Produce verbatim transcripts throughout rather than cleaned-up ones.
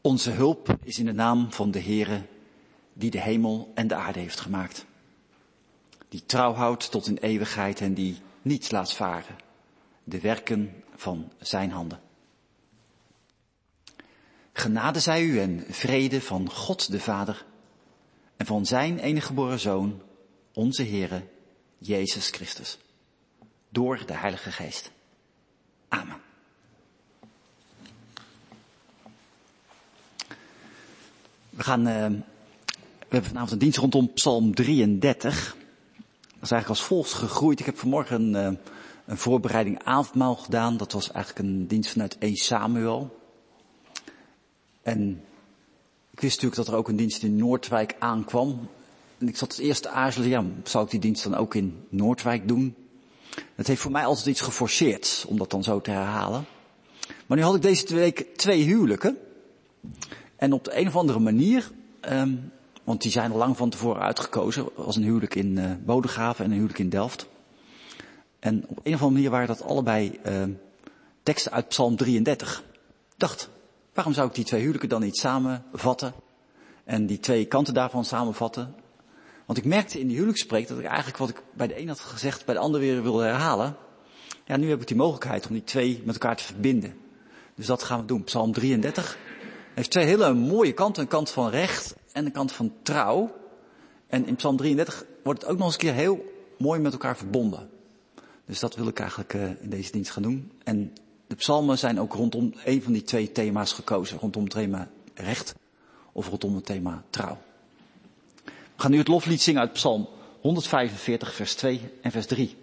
Onze hulp is in de naam van de Heere, die de hemel en de aarde heeft gemaakt. Die trouw houdt tot in eeuwigheid en die niets laat varen. De werken van zijn handen. Genade zij u en vrede van God de Vader en van zijn enige geboren Zoon, onze Heere, Jezus Christus. Door de Heilige Geest. Amen. We gaan, uh, we hebben vanavond een dienst rondom Psalm drieëndertig. Dat is eigenlijk als volgt gegroeid. Ik heb vanmorgen een, uh, een voorbereiding avondmaal gedaan. Dat was eigenlijk een dienst vanuit Eerste Samuel. En ik wist natuurlijk dat er ook een dienst in Noordwijk aankwam. En ik zat het eerst te aarzelen, ja, zou ik die dienst dan ook in Noordwijk doen? Het heeft voor mij altijd iets geforceerd om dat dan zo te herhalen. Maar nu had ik deze week twee huwelijken. En op de een of andere manier, um, want die zijn al lang van tevoren uitgekozen. Er was een huwelijk in uh, Bodegraven en een huwelijk in Delft. En op een of andere manier waren dat allebei uh, teksten uit Psalm drieëndertig. Ik dacht, waarom zou ik die twee huwelijken dan niet samenvatten? En die twee kanten daarvan samenvatten? Want ik merkte in die huwelijksspreek dat ik eigenlijk wat ik bij de een had gezegd, bij de ander weer wilde herhalen. Ja, nu heb ik die mogelijkheid om die twee met elkaar te verbinden. Dus dat gaan we doen. Psalm drieëndertig heeft twee hele mooie kanten. Een kant van recht en een kant van trouw. En in Psalm drieëndertig wordt het ook nog eens een keer heel mooi met elkaar verbonden. Dus dat wil ik eigenlijk uh, in deze dienst gaan doen. En de psalmen zijn ook rondom een van die twee thema's gekozen. Rondom het thema recht of rondom het thema trouw. We gaan nu het loflied zingen uit Psalm honderdvijfenveertig, vers twee en vers drie.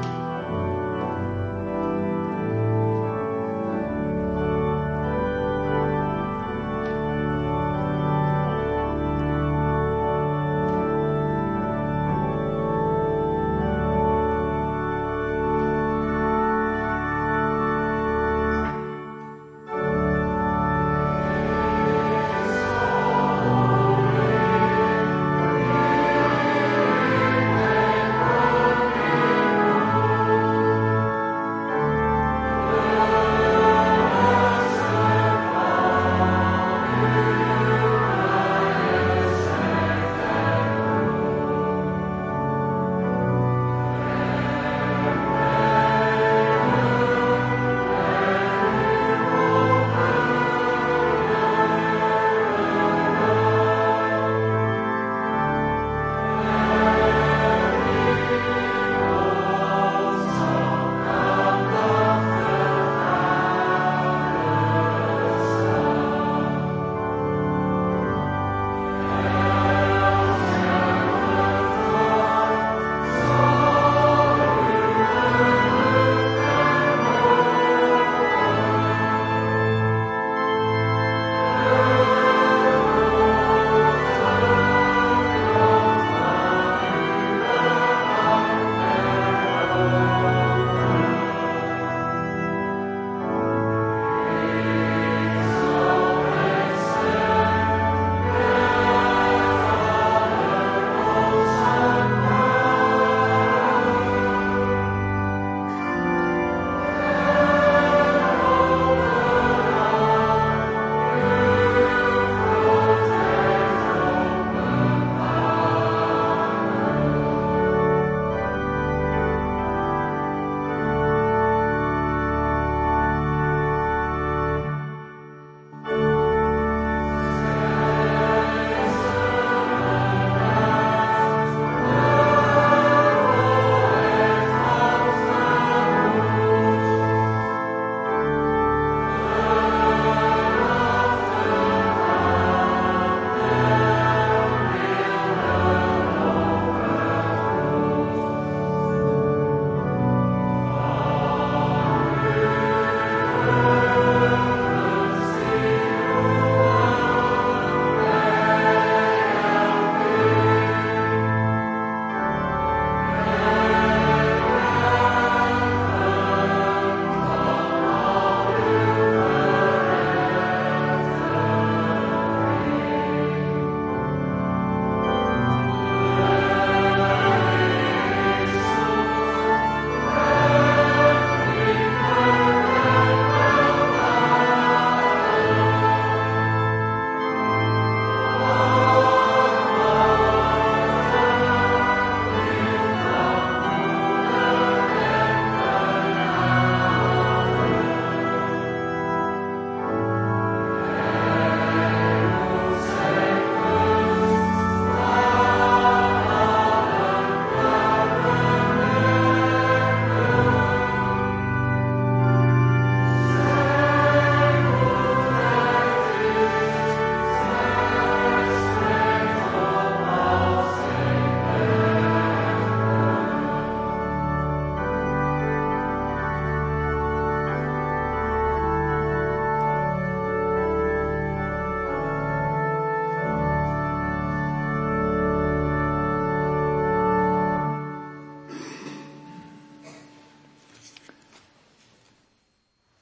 Thank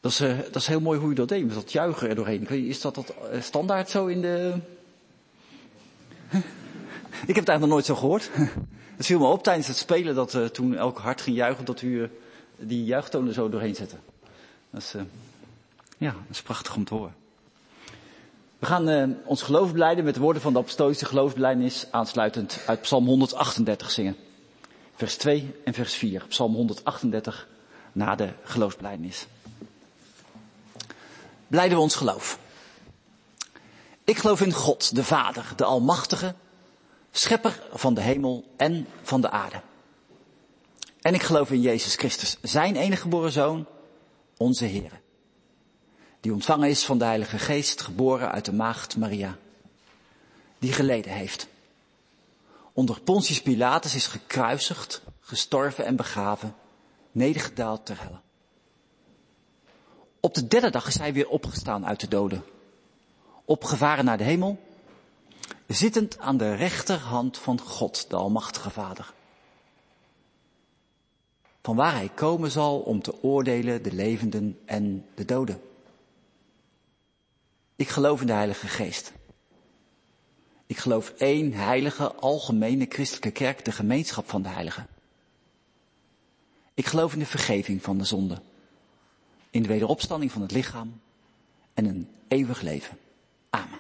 Dat is, uh, dat is heel mooi hoe je dat deed, met dat juichen er doorheen. Is dat, dat uh, standaard zo in de... Ik heb het eigenlijk nog nooit zo gehoord. Het viel me op tijdens het spelen dat uh, toen elk hart ging juichen, dat u uh, die juichtonen zo doorheen zette. Dat is, uh, ja, dat is prachtig om te horen. We gaan uh, ons geloof belijden met de woorden van de apostolische geloofsbelijdenis, aansluitend uit Psalm honderdachtendertig zingen. Vers twee en vers vier. Psalm honderdachtendertig na de geloofsbelijdenis. Blijden we ons geloof. Ik geloof in God, de Vader, de Almachtige, schepper van de hemel en van de aarde. En ik geloof in Jezus Christus, zijn enige geboren Zoon, onze Heer. Die ontvangen is van de Heilige Geest, geboren uit de maagd Maria. Die geleden heeft. Onder Pontius Pilatus is gekruisigd, gestorven en begraven, nedergedaald ter helle. Op de derde dag is hij weer opgestaan uit de doden. Opgevaren naar de hemel, zittend aan de rechterhand van God, de Almachtige Vader. Vanwaar hij komen zal om te oordelen de levenden en de doden. Ik geloof in de Heilige Geest. Ik geloof één heilige, algemene christelijke kerk, de gemeenschap van de heiligen. Ik geloof in de vergeving van de zonde, in de wederopstanding van het lichaam en een eeuwig leven. Amen.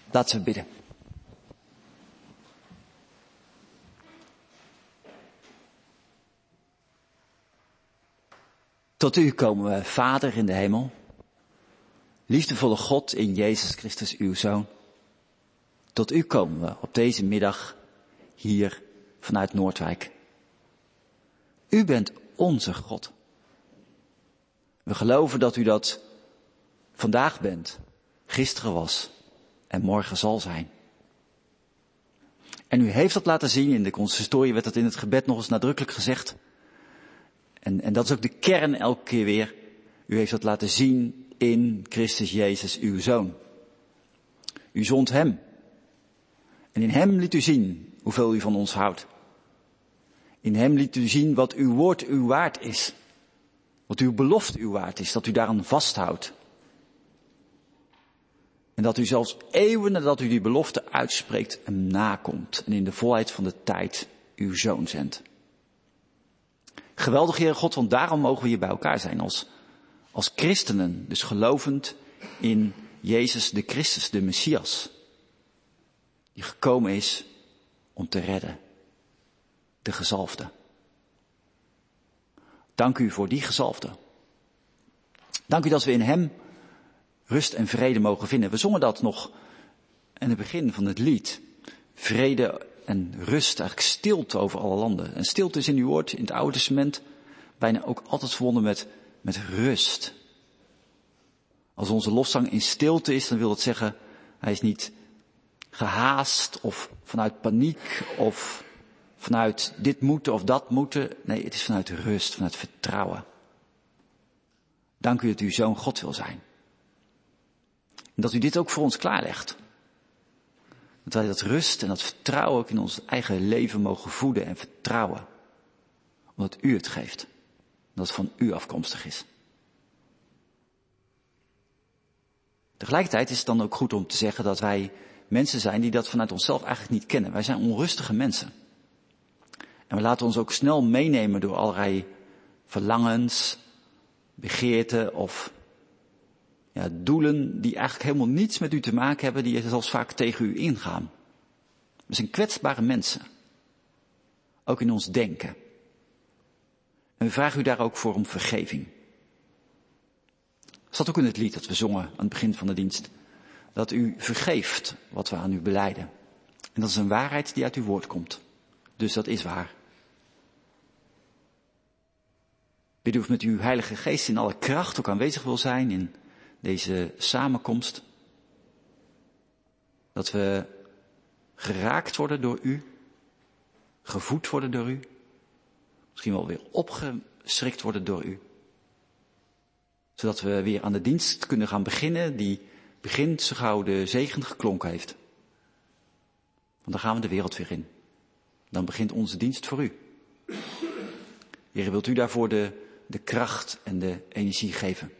Laten we bidden. Tot u komen we, Vader in de hemel, liefdevolle God in Jezus Christus, uw Zoon. Tot u komen we op deze middag hier vanuit Noordwijk. U bent onze God. We geloven dat u dat vandaag bent, gisteren was en morgen zal zijn. En u heeft dat laten zien, in de consistorie werd dat in het gebed nog eens nadrukkelijk gezegd. En, en dat is ook de kern elke keer weer. U heeft dat laten zien in Christus Jezus, uw Zoon. U zond hem. En in hem liet u zien hoeveel u van ons houdt. In hem liet u zien wat uw woord uw waard is. Wat uw belofte uw waard is, dat u daaraan vasthoudt. En dat u zelfs eeuwen nadat u die belofte uitspreekt hem nakomt. En in de volheid van de tijd uw Zoon zendt. Geweldig, Heere God, want daarom mogen we hier bij elkaar zijn als, als christenen. Dus gelovend in Jezus de Christus, de Messias. Die gekomen is om te redden. De gezalfde. Dank u voor die gezalfde. Dank u dat we in hem rust en vrede mogen vinden. We zongen dat nog in het begin van het lied. Vrede en rust, eigenlijk stilte over alle landen. En stilte is in uw woord, in het Oude Testament, bijna ook altijd verbonden met, met rust. Als onze lofzang in stilte is, dan wil het zeggen, hij is niet gehaast of vanuit paniek of vanuit dit moeten of dat moeten. Nee, het is vanuit rust, vanuit vertrouwen. Dank u dat u zo'n God wil zijn. En dat u dit ook voor ons klaarlegt. Dat wij dat rust en dat vertrouwen ook in ons eigen leven mogen voeden en vertrouwen. Omdat u het geeft. Dat het van u afkomstig is. Tegelijkertijd is het dan ook goed om te zeggen dat wij mensen zijn die dat vanuit onszelf eigenlijk niet kennen. Wij zijn onrustige mensen. En we laten ons ook snel meenemen door allerlei verlangens, begeerten of ja, doelen die eigenlijk helemaal niets met u te maken hebben, die zelfs vaak tegen u ingaan. We zijn kwetsbare mensen. Ook in ons denken. En we vragen u daar ook voor om vergeving. Dat zat ook in het lied dat we zongen aan het begin van de dienst. Dat u vergeeft wat we aan u belijden. En dat is een waarheid die uit uw woord komt. Dus dat is waar. Bid u of met uw Heilige Geest in alle kracht ook aanwezig wil zijn in deze samenkomst. Dat we geraakt worden door u. Gevoed worden door u. Misschien wel weer opgeschrikt worden door u. Zodat we weer aan de dienst kunnen gaan beginnen die begint zo gauw de zegen geklonken heeft. Want dan gaan we de wereld weer in. Dan begint onze dienst voor u. Heer, wilt u daarvoor de, de kracht en de energie geven.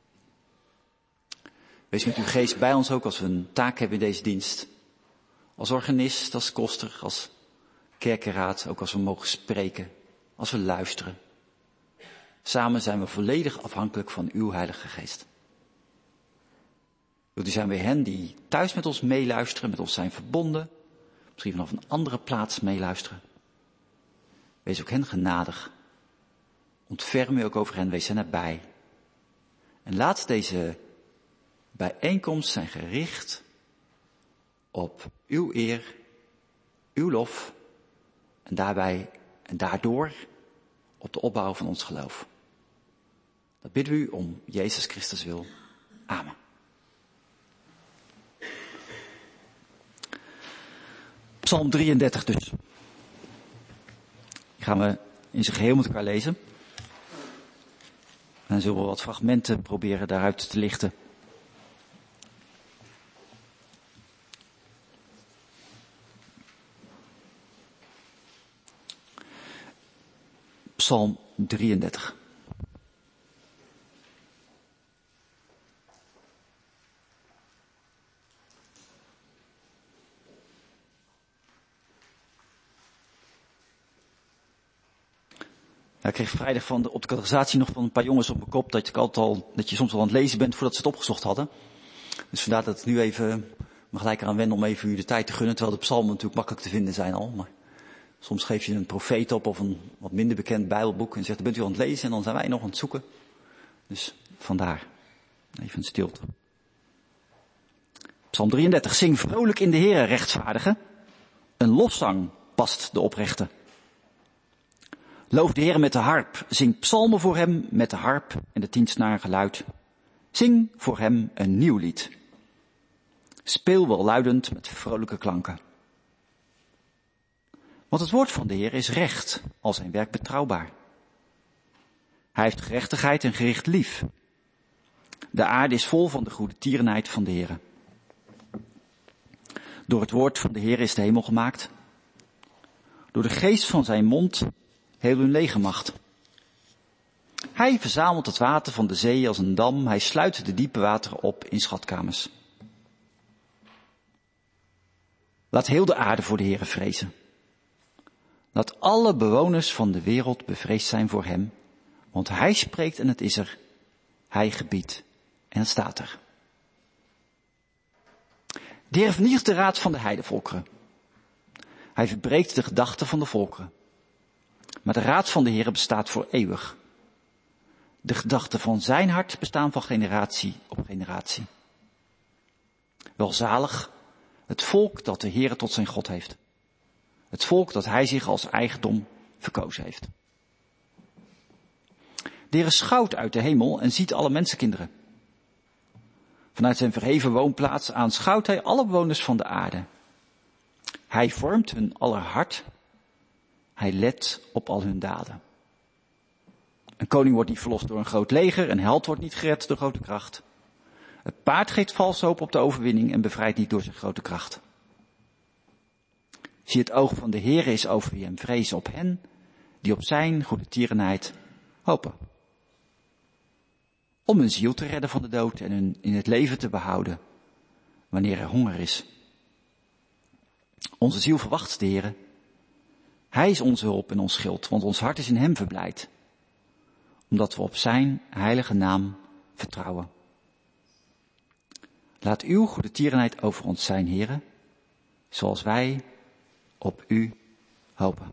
Wees met uw geest bij ons ook als we een taak hebben in deze dienst. Als organist, als koster, als kerkenraad, ook als we mogen spreken, als we luisteren. Samen zijn we volledig afhankelijk van uw Heilige Geest. Wilt u zijn weer hen die thuis met ons meeluisteren, met ons zijn verbonden, misschien vanaf een andere plaats meeluisteren. Wees ook hen genadig. Ontferm u ook over hen, wees hen erbij. En laat deze bijeenkomst zijn gericht op uw eer, uw lof en daarbij en daardoor op de opbouw van ons geloof. Dat bidden we u om Jezus Christus wil. Amen. Psalm drieëndertig dus. Die gaan we in zijn geheel met elkaar lezen. En dan zullen we wat fragmenten proberen daaruit te lichten. Psalm drieëndertig. Ja, ik kreeg vrijdag van de, op de catechisatie nog van een paar jongens op mijn kop dat je, altijd al, dat je soms al aan het lezen bent voordat ze het opgezocht hadden. Dus vandaar dat ik nu even me gelijk eraan wennen om even u de tijd te gunnen, terwijl de psalmen natuurlijk makkelijk te vinden zijn al. Maar soms geef je een profeet op of een wat minder bekend Bijbelboek en zegt, dan bent u aan het lezen en dan zijn wij nog aan het zoeken. Dus vandaar, even een stilte. Psalm drieëndertig, zing vrolijk in de Heere, rechtvaardigen. Een lofzang past de oprechte. Loof de Heere met de harp, zing psalmen voor hem met de harp en de tiensnarige luid. Zing voor hem een nieuw lied. Speel welluidend met vrolijke klanken. Want het woord van de Heer is recht, al zijn werk betrouwbaar. Hij heeft gerechtigheid en gericht lief. De aarde is vol van de goede tierenheid van de Heer. Door het woord van de Heer is de hemel gemaakt. Door de geest van zijn mond heel hun legermacht. Hij verzamelt het water van de zee als een dam. Hij sluit de diepe wateren op in schatkamers. Laat heel de aarde voor de Heere vrezen. Laat alle bewoners van de wereld bevreesd zijn voor hem. Want hij spreekt en het is er. Hij gebiedt en het staat er. De Heer vernietigt de raad van de heidevolkeren. Hij verbreekt de gedachten van de volkeren. Maar de raad van de Heer bestaat voor eeuwig. De gedachten van zijn hart bestaan van generatie op generatie. Welzalig het volk dat de Heer tot zijn God heeft. Het volk dat hij zich als eigendom verkozen heeft. De Heer schouwt uit de hemel en ziet alle mensenkinderen. Vanuit zijn verheven woonplaats aanschouwt hij alle bewoners van de aarde. Hij vormt hun aller hart. Hij let op al hun daden. Een koning wordt niet verlost door een groot leger, een held wordt niet gered door grote kracht. Het paard geeft valse hoop op de overwinning en bevrijdt niet door zijn grote kracht. Zie, het oog van de Heere is over wie hem vrezen, op hen die op zijn goede tierenheid hopen. Om hun ziel te redden van de dood en hun in het leven te behouden, wanneer er honger is. Onze ziel verwacht de Heere. Hij is onze hulp en ons schild, want ons hart is in hem verblijd. Omdat we op zijn heilige naam vertrouwen. Laat uw goede tierenheid over ons zijn, Heere, zoals wij op u hopen.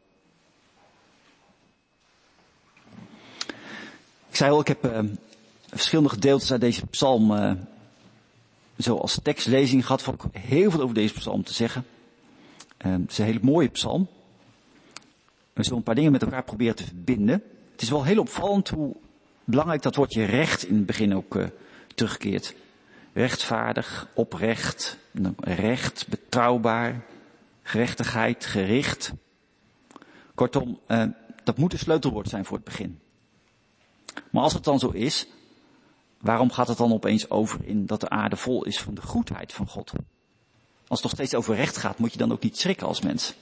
Ik zei al, ik heb uh, verschillende gedeeltes uit deze psalm uh, zo als tekstlezing gehad. Vond ik heel veel over deze psalm te zeggen. Uh, het is een hele mooie psalm. We zullen een paar dingen met elkaar proberen te verbinden. Het is wel heel opvallend hoe belangrijk dat woordje recht in het begin ook uh, terugkeert. Rechtvaardig, oprecht, recht, betrouwbaar, gerechtigheid, gericht. Kortom, uh, dat moet een sleutelwoord zijn voor het begin. Maar als het dan zo is, waarom gaat het dan opeens over in dat de aarde vol is van de goedheid van God? Als het nog steeds over recht gaat, moet je dan ook niet schrikken als mens.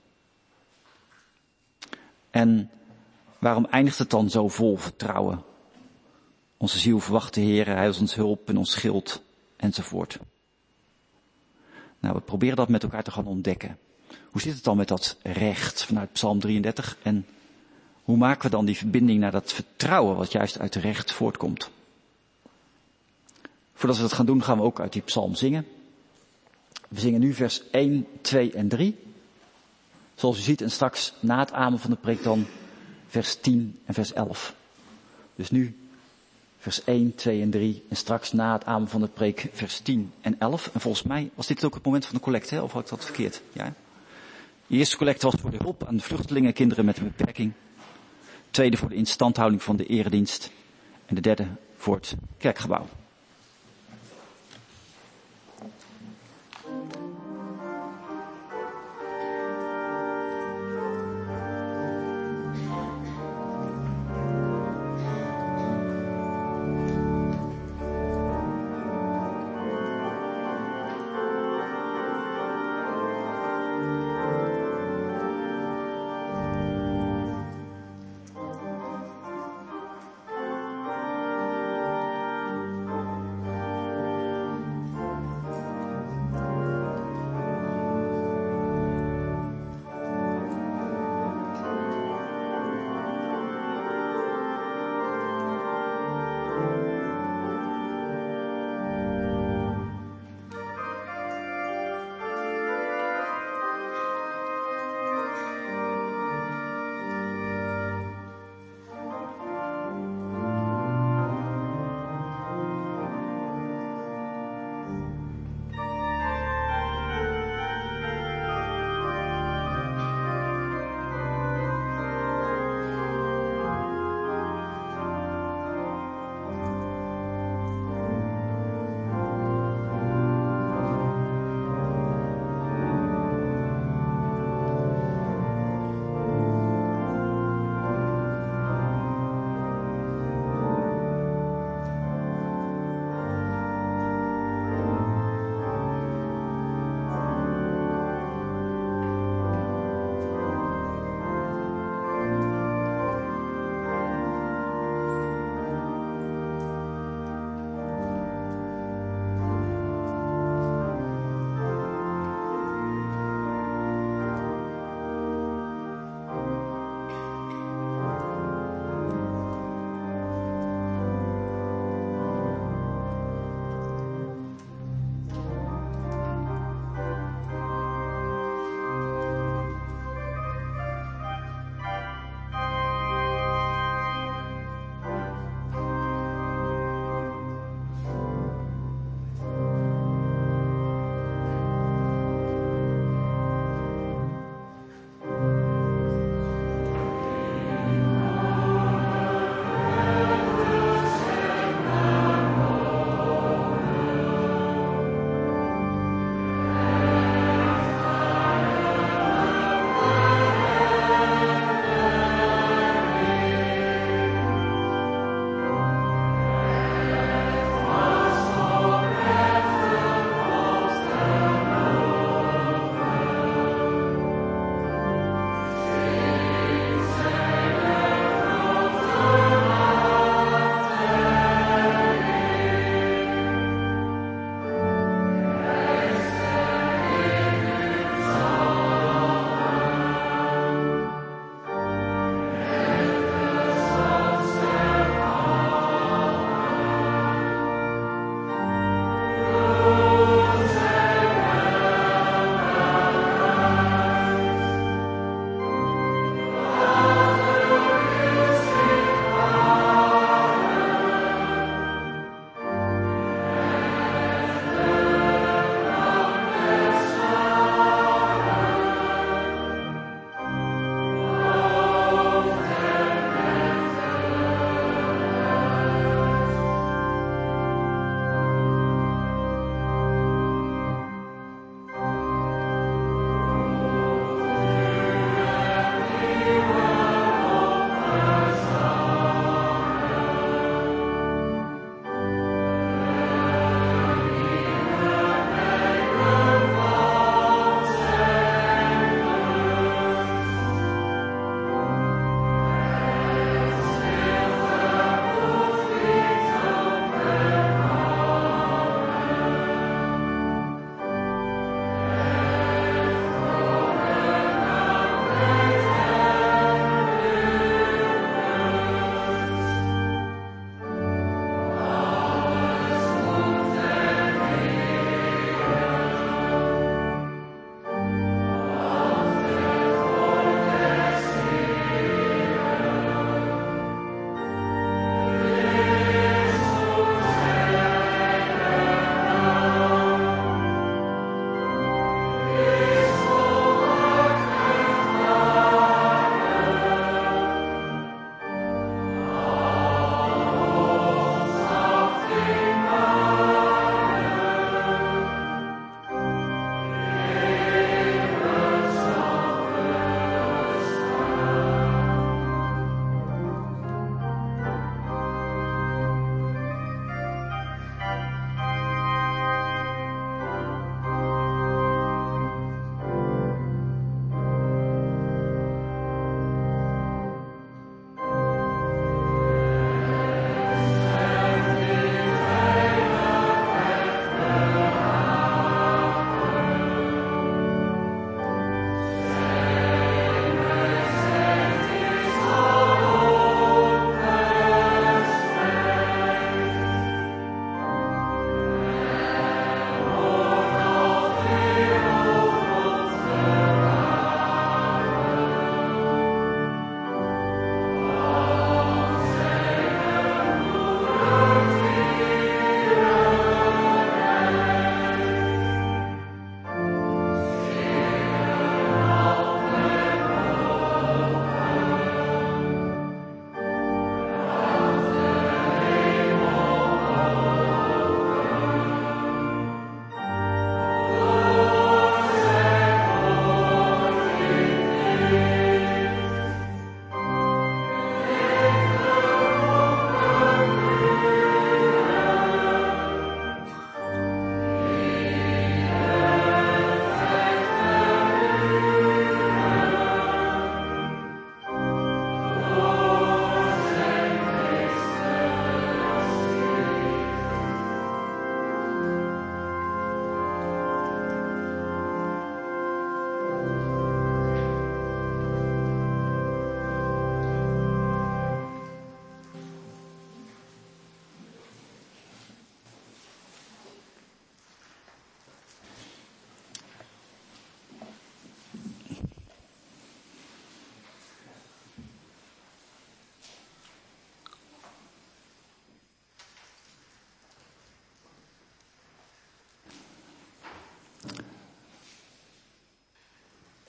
En waarom eindigt het dan zo vol vertrouwen? Onze ziel verwacht de Heer, hij is ons hulp en ons schild, enzovoort. Nou, we proberen dat met elkaar te gaan ontdekken. Hoe zit het dan met dat recht vanuit Psalm drieëndertig? En hoe maken we dan die verbinding naar dat vertrouwen wat juist uit recht voortkomt? Voordat we dat gaan doen, gaan we ook uit die psalm zingen. We zingen nu vers één, twee en drie. Zoals u ziet, en straks na het amen van de preek dan vers tien en vers elf. Dus nu vers één, twee en drie en straks na het amen van de preek vers tien en elf. En volgens mij was dit ook het moment van de collecte, hè? Of had ik dat verkeerd? Ja. De eerste collecte was voor de hulp aan de vluchtelingen en kinderen met een beperking. De tweede voor de instandhouding van de eredienst. En de derde voor het kerkgebouw.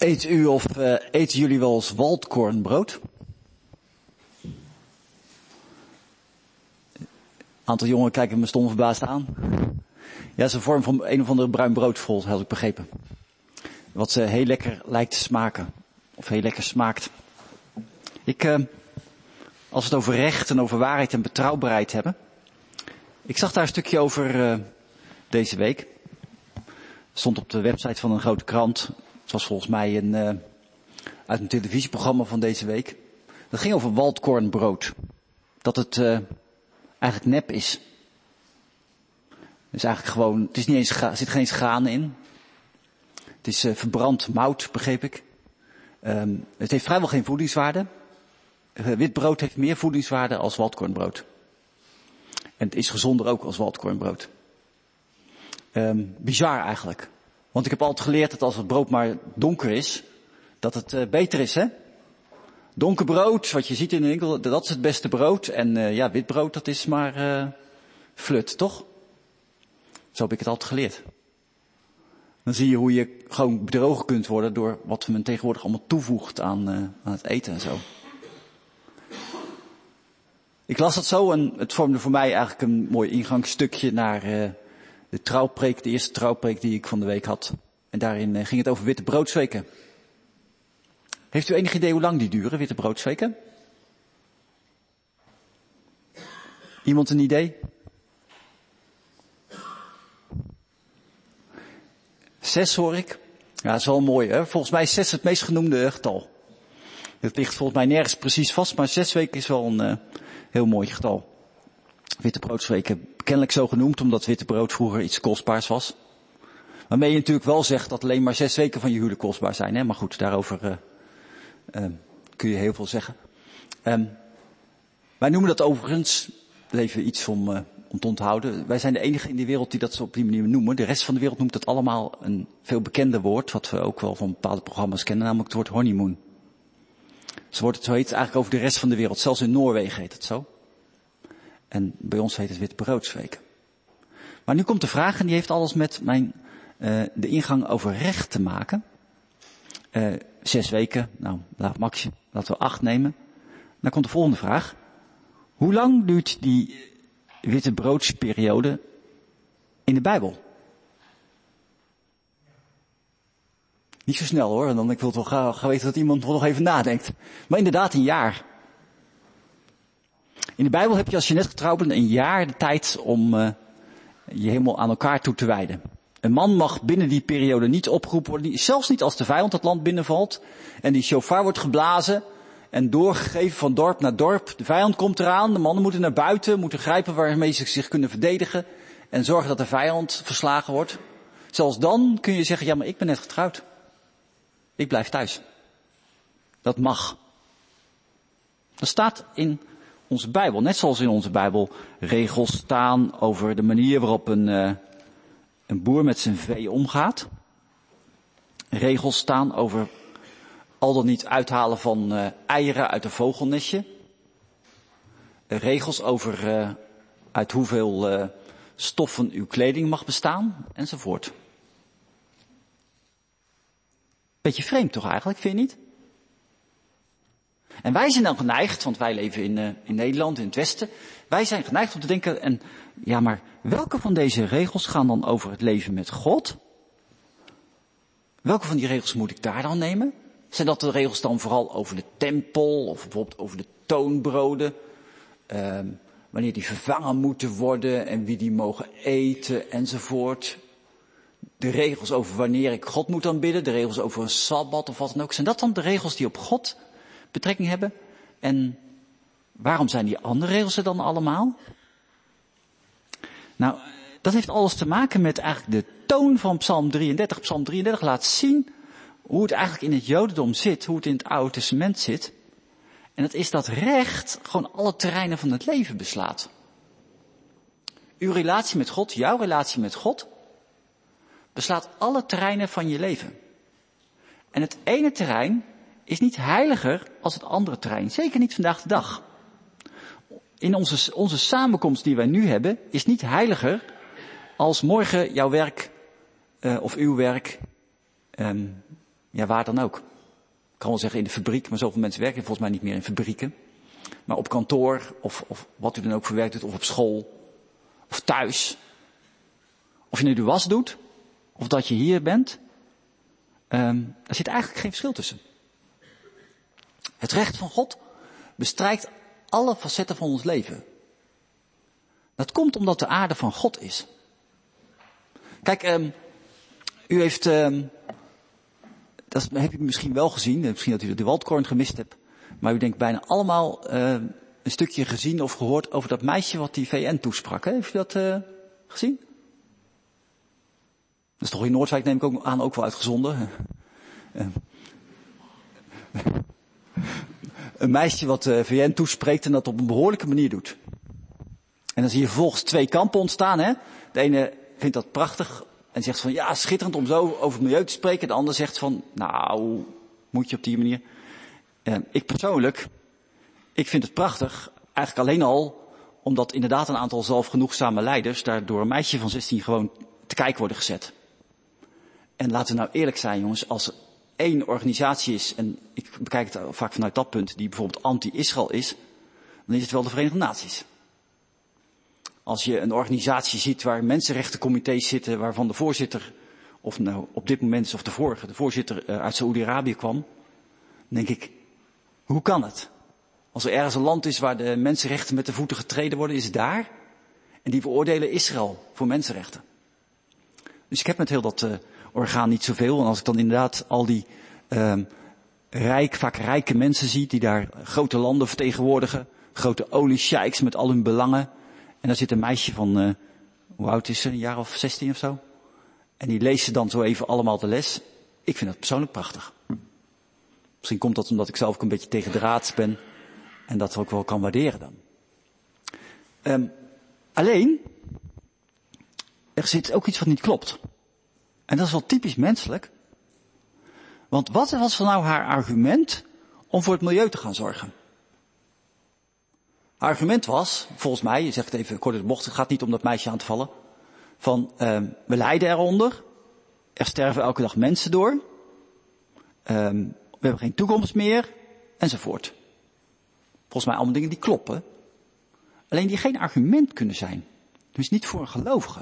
Eet u of uh, eten jullie wel eens waldkornbrood? Een aantal jongeren kijken me stom verbaasd aan. Ja, het is een vorm van een of andere bruin brood vol, had ik begrepen. Wat uh, heel lekker lijkt te smaken. Of heel lekker smaakt. Ik, uh, als we het over recht en over waarheid en betrouwbaarheid hebben. Ik zag daar een stukje over uh, deze week. Het stond op de website van een grote krant. Het was volgens mij een, uh, uit een televisieprogramma van deze week. Dat ging over waldkornbrood. Dat het uh, eigenlijk nep is. Het is eigenlijk gewoon, het is niet eens, er zit geen eens graan in. Het is uh, verbrand mout, begreep ik. Um, het heeft vrijwel geen voedingswaarde. Uh, wit brood heeft meer voedingswaarde als waldkornbrood. En het is gezonder ook als waldkornbrood. Um, bizar eigenlijk. Want ik heb altijd geleerd dat als het brood maar donker is, dat het uh, beter is, hè? Donker brood, wat je ziet in de winkel, dat is het beste brood. En uh, ja, wit brood, dat is maar uh, flut, toch? Zo heb ik het altijd geleerd. Dan zie je hoe je gewoon bedrogen kunt worden door wat men tegenwoordig allemaal toevoegt aan, uh, aan het eten en zo. Ik las dat zo en het vormde voor mij eigenlijk een mooi ingangsstukje naar uh, de trouwpreek, de eerste trouwpreek die ik van de week had. En daarin uh, ging het over witte broodsweken. Heeft u enig idee hoe lang die duren, witte broodsweken? Iemand een idee? Zes hoor ik. Ja, dat is wel mooi, hè? Volgens mij is zes het meest genoemde getal. Het ligt volgens mij nergens precies vast, maar zes weken is wel een uh, heel mooi getal. Witte broodsweken, kennelijk zo genoemd, omdat witte brood vroeger iets kostbaars was. Waarmee je natuurlijk wel zegt dat alleen maar zes weken van je huwelijk kostbaar zijn, hè? Maar goed, daarover uh, uh, kun je heel veel zeggen. Um, wij noemen dat overigens, even iets om, uh, om te onthouden. Wij zijn de enige in de wereld die dat op die manier noemen. De rest van de wereld noemt het allemaal een veel bekender woord, wat we ook wel van bepaalde programma's kennen, namelijk het woord honeymoon. Zo wordt het, zo heet het eigenlijk over de rest van de wereld. Zelfs in Noorwegen heet het zo. En bij ons heet het witte broodsweken. Maar nu komt de vraag, en die heeft alles met mijn, uh, de ingang over recht te maken. Uh, zes weken, nou, laat Maxje, laten we acht nemen. Dan komt de volgende vraag. Hoe lang duurt die witte broodsperiode in de Bijbel? Niet zo snel hoor, want dan ik wil toch graag weten dat iemand nog even nadenkt. Maar inderdaad een jaar. In de Bijbel heb je als je net getrouwd bent een jaar de tijd om uh, je helemaal aan elkaar toe te wijden. Een man mag binnen die periode niet opgeroepen worden, zelfs niet als de vijand het land binnenvalt en die shofar wordt geblazen en doorgegeven van dorp naar dorp. De vijand komt eraan, de mannen moeten naar buiten, moeten grijpen waarmee ze zich kunnen verdedigen en zorgen dat de vijand verslagen wordt. Zelfs dan kun je zeggen, ja maar ik ben net getrouwd. Ik blijf thuis. Dat mag. Dat staat in onze Bijbel. Net zoals in onze Bijbel regels staan over de manier waarop een, uh, een boer met zijn vee omgaat. Regels staan over al dan niet uithalen van uh, eieren uit een vogelnestje. Uh, regels over uh, uit hoeveel uh, stoffen uw kleding mag bestaan, enzovoort. Beetje vreemd toch eigenlijk, vind je niet? En wij zijn dan geneigd, want wij leven in, uh, in Nederland, in het Westen. Wij zijn geneigd om te denken, en ja, maar welke van deze regels gaan dan over het leven met God? Welke van die regels moet ik daar dan nemen? Zijn dat de regels dan vooral over de tempel, of bijvoorbeeld over de toonbroden? Uh, wanneer die vervangen moeten worden en wie die mogen eten, enzovoort. De regels over wanneer ik God moet aanbidden, de regels over een sabbat of wat dan ook. Zijn dat dan de regels die op God betrekking hebben? En waarom zijn die andere regels er dan allemaal? Nou, dat heeft alles te maken met eigenlijk de toon van Psalm drieëndertig. Psalm drieëndertig laat zien hoe het eigenlijk in het Jodendom zit, hoe het in het Oude Testament zit. En dat is dat recht gewoon alle terreinen van het leven beslaat. Uw relatie met God, jouw relatie met God, beslaat alle terreinen van je leven. En het ene terrein is niet heiliger als het andere terrein. Zeker niet vandaag de dag. In onze, onze samenkomst die wij nu hebben, is niet heiliger als morgen jouw werk, uh, of uw werk, um, Ja, waar dan ook. Ik kan wel zeggen in de fabriek, maar zoveel mensen werken volgens mij niet meer in fabrieken. Maar op kantoor, of, of wat u dan ook voor werk doet, of op school, of thuis. Of je nu de was doet, of dat je hier bent. Um, er zit eigenlijk geen verschil tussen. Het recht van God bestrijkt alle facetten van ons leven. Dat komt omdat de aarde van God is. Kijk, um, u heeft, um, dat heb je misschien wel gezien, misschien dat u de Waldkorn gemist hebt, maar u denkt bijna allemaal uh, een stukje gezien of gehoord over dat meisje wat die V N toesprak. Hè? Heeft u dat uh, gezien? Dat is toch in Noordwijk, neem ik ook aan, ook wel uitgezonden. Uh, een meisje wat de V N toespreekt en dat op een behoorlijke manier doet. En dan zie je vervolgens twee kampen ontstaan. Hè? De ene vindt dat prachtig en zegt van ja, schitterend om zo over het milieu te spreken. De ander zegt van nou, moet je op die manier. Uh, ik persoonlijk, ik vind het prachtig. Eigenlijk alleen al omdat inderdaad een aantal zelfgenoegzame leiders daar door een meisje van zestien gewoon te kijken worden gezet. En laten we nou eerlijk zijn jongens, als er één organisatie is, en ik bekijk het vaak vanuit dat punt, die bijvoorbeeld anti-Israël is, dan is het wel de Verenigde Naties. Als je een organisatie ziet waar mensenrechtencomité's zitten, waarvan de voorzitter, of nou op dit moment of de vorige, de voorzitter uit Saoedi-Arabië kwam, dan denk ik, hoe kan het? Als er ergens een land is waar de mensenrechten met de voeten getreden worden, is het daar. En die veroordelen Israël voor mensenrechten. Dus ik heb met heel dat uh, orgaan niet zoveel. En als ik dan inderdaad al die uh, rijk, vaak rijke mensen zie, die daar grote landen vertegenwoordigen, grote oliesheiks met al hun belangen. En daar zit een meisje van, uh, hoe oud is ze, een jaar of zestien of zo. En die leest ze dan zo even allemaal de les. Ik vind dat persoonlijk prachtig. Misschien komt dat omdat ik zelf ook een beetje tegendraads ben. En dat ook wel kan waarderen dan. Um, alleen, er zit ook iets wat niet klopt. En dat is wel typisch menselijk. Want wat was nou haar argument om voor het milieu te gaan zorgen? Haar argument was, volgens mij, je zegt het even kort in de bocht, het gaat niet om dat meisje aan te vallen. Van, um, we lijden eronder. Er sterven elke dag mensen door. Um, we hebben geen toekomst meer. Enzovoort. Volgens mij allemaal dingen die kloppen. Alleen die geen argument kunnen zijn. Dus niet voor een gelovige.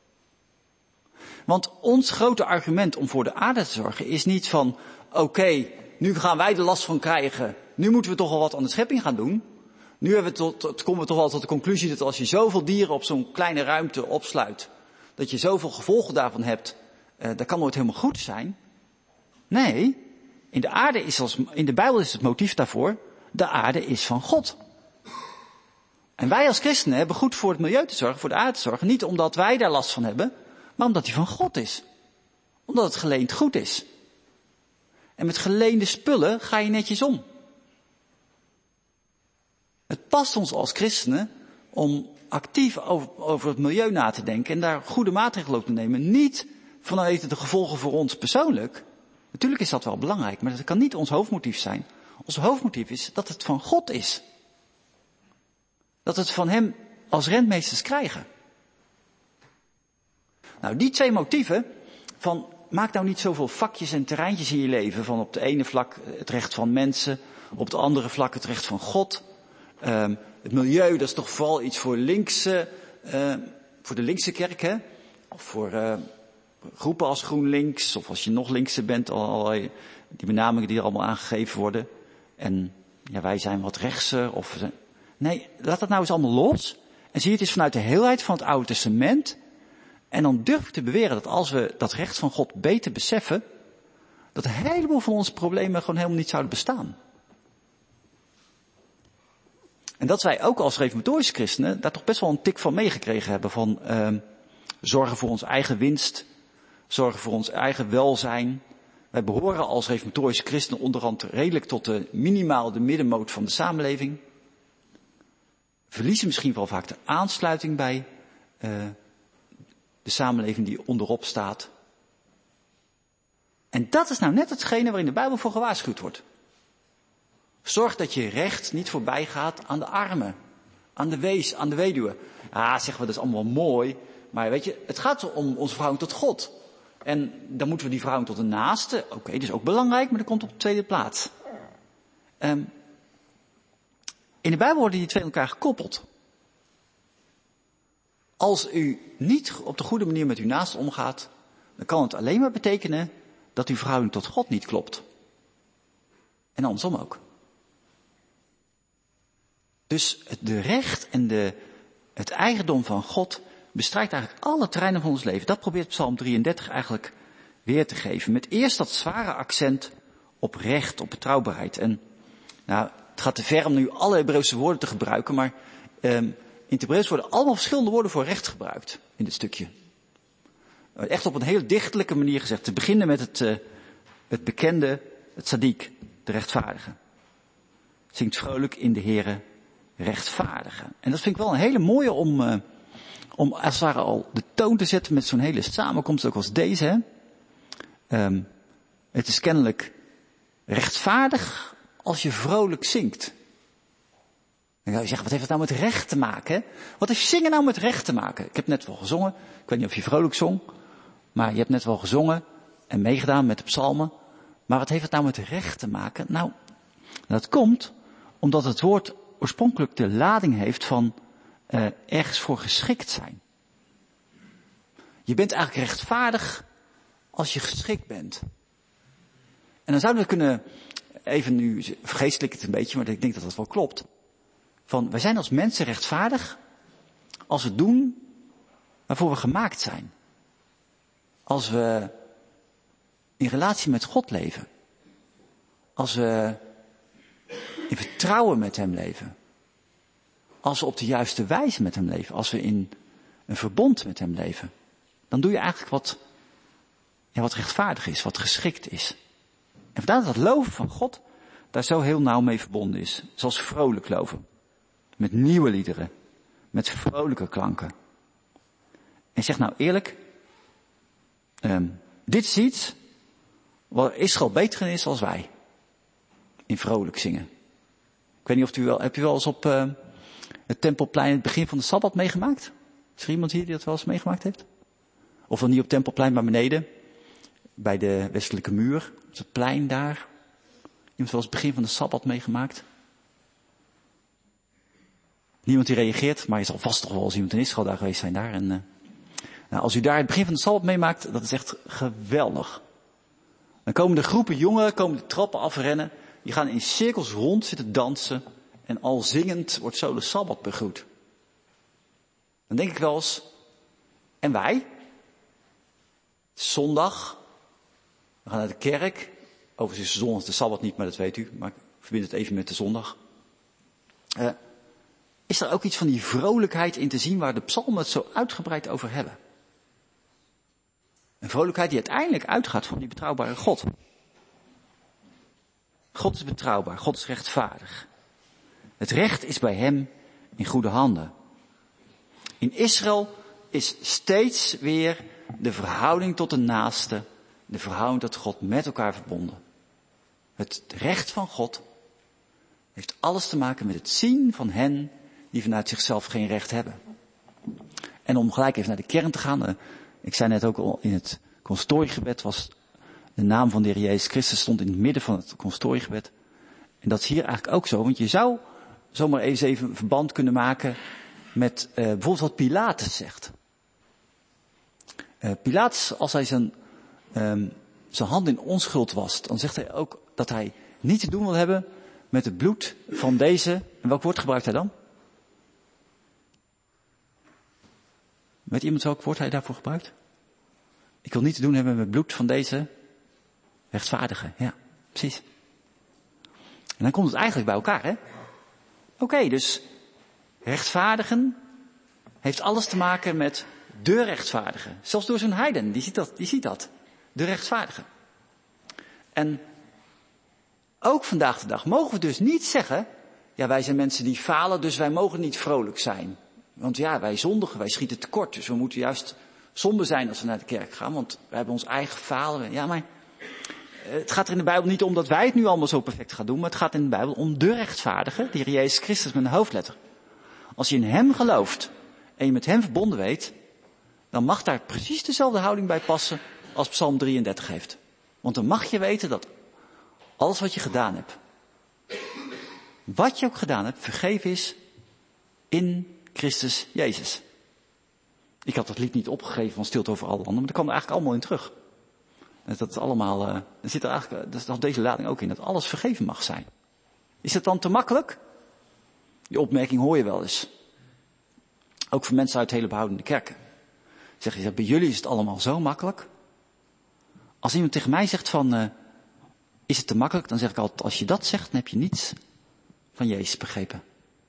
Want ons grote argument om voor de aarde te zorgen is niet van, oké, okay, nu gaan wij de last van krijgen. Nu moeten we toch al wat aan de schepping gaan doen. Nu hebben we tot, tot, komen we toch wel tot de conclusie dat als je zoveel dieren op zo'n kleine ruimte opsluit, dat je zoveel gevolgen daarvan hebt, uh, dat kan nooit helemaal goed zijn. Nee, in de aarde is als, in de Bijbel is het motief daarvoor, de aarde is van God. En wij als christenen hebben goed voor het milieu te zorgen, voor de aarde te zorgen, niet omdat wij daar last van hebben, maar omdat die van God is. Omdat het geleend goed is. En met geleende spullen ga je netjes om. Het past ons als christenen om actief over, over het milieu na te denken en daar goede maatregelen op te nemen. Niet vanuit de gevolgen voor ons persoonlijk. Natuurlijk is dat wel belangrijk, maar dat kan niet ons hoofdmotief zijn. Ons hoofdmotief is dat het van God is. Dat we het van hem als rentmeesters krijgen. Nou, die twee motieven van maak nou niet zoveel vakjes en terreintjes in je leven. Van op de ene vlak het recht van mensen, op het andere vlak het recht van God. Um, het milieu, dat is toch vooral iets voor linkse, uh, voor de linkse kerk, hè? Of voor uh, groepen als GroenLinks, of als je nog linkser bent, allerlei die benamingen die er allemaal aangegeven worden. En ja, wij zijn wat rechtser, of we zijn... Nee, laat dat nou eens allemaal los. En zie het eens vanuit de heelheid van het Oude Testament. En dan durf ik te beweren dat als we dat recht van God beter beseffen, dat een heleboel van onze problemen gewoon helemaal niet zouden bestaan. En dat wij ook als reformatorische christenen daar toch best wel een tik van meegekregen hebben. Van uh, zorgen voor onze eigen winst, zorgen voor ons eigen welzijn. Wij behoren als reformatorische christenen onderhand redelijk tot de minimaal de middenmoot van de samenleving. Verliezen misschien wel vaak de aansluiting bij uh, de samenleving die onderop staat. En dat is nou net hetgene waarin de Bijbel voor gewaarschuwd wordt. Zorg dat je recht niet voorbij gaat aan de armen, aan de wees, aan de weduwe. Ah, zeggen we, dat is allemaal mooi. Maar weet je, het gaat om onze verhouding tot God. En dan moeten we die verhouding tot de naaste. Oké, okay, dat is ook belangrijk, maar dat komt op de tweede plaats. Um, in de Bijbel worden die twee aan elkaar gekoppeld. Als u niet op de goede manier met uw naaste omgaat, dan kan het alleen maar betekenen dat uw verhouding tot God niet klopt. En andersom ook. Dus de recht en de, het eigendom van God bestrijkt eigenlijk alle terreinen van ons leven. Dat probeert Psalm drieëndertig eigenlijk weer te geven. Met eerst dat zware accent op recht, op betrouwbaarheid. En nou, het gaat te ver om nu alle Hebreeuwse woorden te gebruiken, maar um, in het Hebreeuws worden allemaal verschillende woorden voor recht gebruikt in dit stukje. Echt op een heel dichtelijke manier gezegd. Te beginnen met het, uh, het bekende, het tzaddik, de rechtvaardige. Zingt vrolijk in de Here rechtvaardige. En dat vind ik wel een hele mooie om, uh, om als het ware al de toon te zetten met zo'n hele samenkomst ook als deze. Hè? Um, het is kennelijk rechtvaardig als je vrolijk zingt. Dan zou je zeggen, wat heeft dat nou met recht te maken? Hè? Wat heeft zingen nou met recht te maken? Ik heb net wel gezongen. Ik weet niet of je vrolijk zong. Maar je hebt net wel gezongen en meegedaan met de psalmen. Maar wat heeft het nou met recht te maken? Nou, dat komt omdat het woord oorspronkelijk de lading heeft van uh, ergens voor geschikt zijn. Je bent eigenlijk rechtvaardig als je geschikt bent. En dan zouden we kunnen, even nu vergeestelijk het een beetje, maar ik denk dat dat wel klopt. Van, wij zijn als mensen rechtvaardig als we doen waarvoor we gemaakt zijn. Als we in relatie met God leven. Als we in vertrouwen met hem leven. Als we op de juiste wijze met hem leven. Als we in een verbond met hem leven. Dan doe je eigenlijk wat, ja, wat rechtvaardig is, wat geschikt is. En vandaar dat het loven van God daar zo heel nauw mee verbonden is. Zoals vrolijk loven. Met nieuwe liederen. Met vrolijke klanken. En zeg nou eerlijk. Um, dit is iets waar Israël beter in is als wij. In vrolijk zingen. Ik weet niet of u wel, heb je wel eens op uh, het Tempelplein het begin van de Sabbat meegemaakt? Is er iemand hier die dat wel eens meegemaakt heeft? Of dan niet op het Tempelplein, maar beneden. Bij de westelijke muur. Op het plein daar. Iemand wel eens het begin van de Sabbat meegemaakt? Niemand die reageert, maar je zal vast toch wel eens iemand in Israël daar geweest zijn daar. En, uh, nou, als u daar het begin van de Sabbat meemaakt, dat is echt geweldig. Dan komen de groepen jongeren, komen de trappen afrennen. Die gaan in cirkels rond zitten dansen. En al zingend wordt zo de Sabbat begroet. Dan denk ik wel eens, en wij? Zondag. We gaan naar de kerk. Overigens is zondag de Sabbat niet, maar dat weet u. Maar ik verbind het even met de zondag. Uh, is er ook iets van die vrolijkheid in te zien waar de psalmen het zo uitgebreid over hebben? Een vrolijkheid die uiteindelijk uitgaat van die betrouwbare God. God is betrouwbaar, God is rechtvaardig. Het recht is bij hem in goede handen. In Israël is steeds weer de verhouding tot de naaste, de verhouding tot God met elkaar verbonden. Het recht van God heeft alles te maken met het zien van hen die vanuit zichzelf geen recht hebben. En om gelijk even naar de kern te gaan. Ik zei net ook al in het constoriegebed was de naam van de Heer Jezus Christus stond in het midden van het constoriegebed. En dat is hier eigenlijk ook zo. Want je zou zomaar eens even een verband kunnen maken met uh, bijvoorbeeld wat Pilatus zegt. Uh, Pilatus, als hij zijn, um, zijn hand in onschuld wast, dan zegt hij ook dat hij niet te doen wil hebben met het bloed van deze. En welk woord gebruikt hij dan? Weet iemand welk woord hij daarvoor gebruikt? Ik wil niet te doen hebben met het bloed van deze rechtvaardige. Ja, precies. En dan komt het eigenlijk bij elkaar, hè? Oké, okay, dus rechtvaardigen heeft alles te maken met de rechtvaardige. Zelfs door zo'n heiden, die ziet dat, die ziet dat. De rechtvaardige. En ook vandaag de dag mogen we dus niet zeggen, ja, wij zijn mensen die falen, dus wij mogen niet vrolijk zijn. Want ja, wij zondigen, wij schieten tekort, dus we moeten juist somber zijn als we naar de kerk gaan, want wij hebben ons eigen falen. Ja, maar het gaat er in de Bijbel niet om dat wij het nu allemaal zo perfect gaan doen, maar het gaat in de Bijbel om de rechtvaardige, die Heer Jezus Christus met een hoofdletter. Als je in hem gelooft en je met hem verbonden weet, dan mag daar precies dezelfde houding bij passen als Psalm drieëndertig heeft. Want dan mag je weten dat alles wat je gedaan hebt, wat je ook gedaan hebt, vergeven is in Christus Jezus. Ik had dat lied niet opgegeven van Stilte over alle landen, maar dat kwam er eigenlijk allemaal in terug. Dat is allemaal, uh, er zit er eigenlijk, dat is deze lading ook in, dat alles vergeven mag zijn. Is het dan te makkelijk? Die opmerking hoor je wel eens. Ook voor mensen uit hele behoudende kerken. Zeg je, bij jullie is het allemaal zo makkelijk. Als iemand tegen mij zegt van, uh, is het te makkelijk? Dan zeg ik altijd, als je dat zegt, dan heb je niets van Jezus begrepen.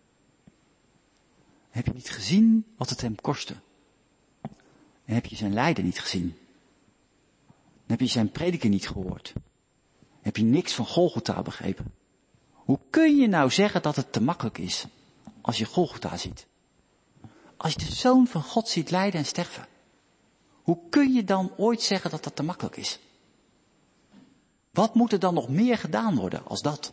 Dan heb je niet gezien wat het hem kostte. En heb je zijn lijden niet gezien. Dan heb je zijn prediken niet gehoord. Dan heb je niks van Golgotha begrepen. Hoe kun je nou zeggen dat het te makkelijk is als je Golgotha ziet? Als je de Zoon van God ziet lijden en sterven. Hoe kun je dan ooit zeggen dat dat te makkelijk is? Wat moet er dan nog meer gedaan worden als dat?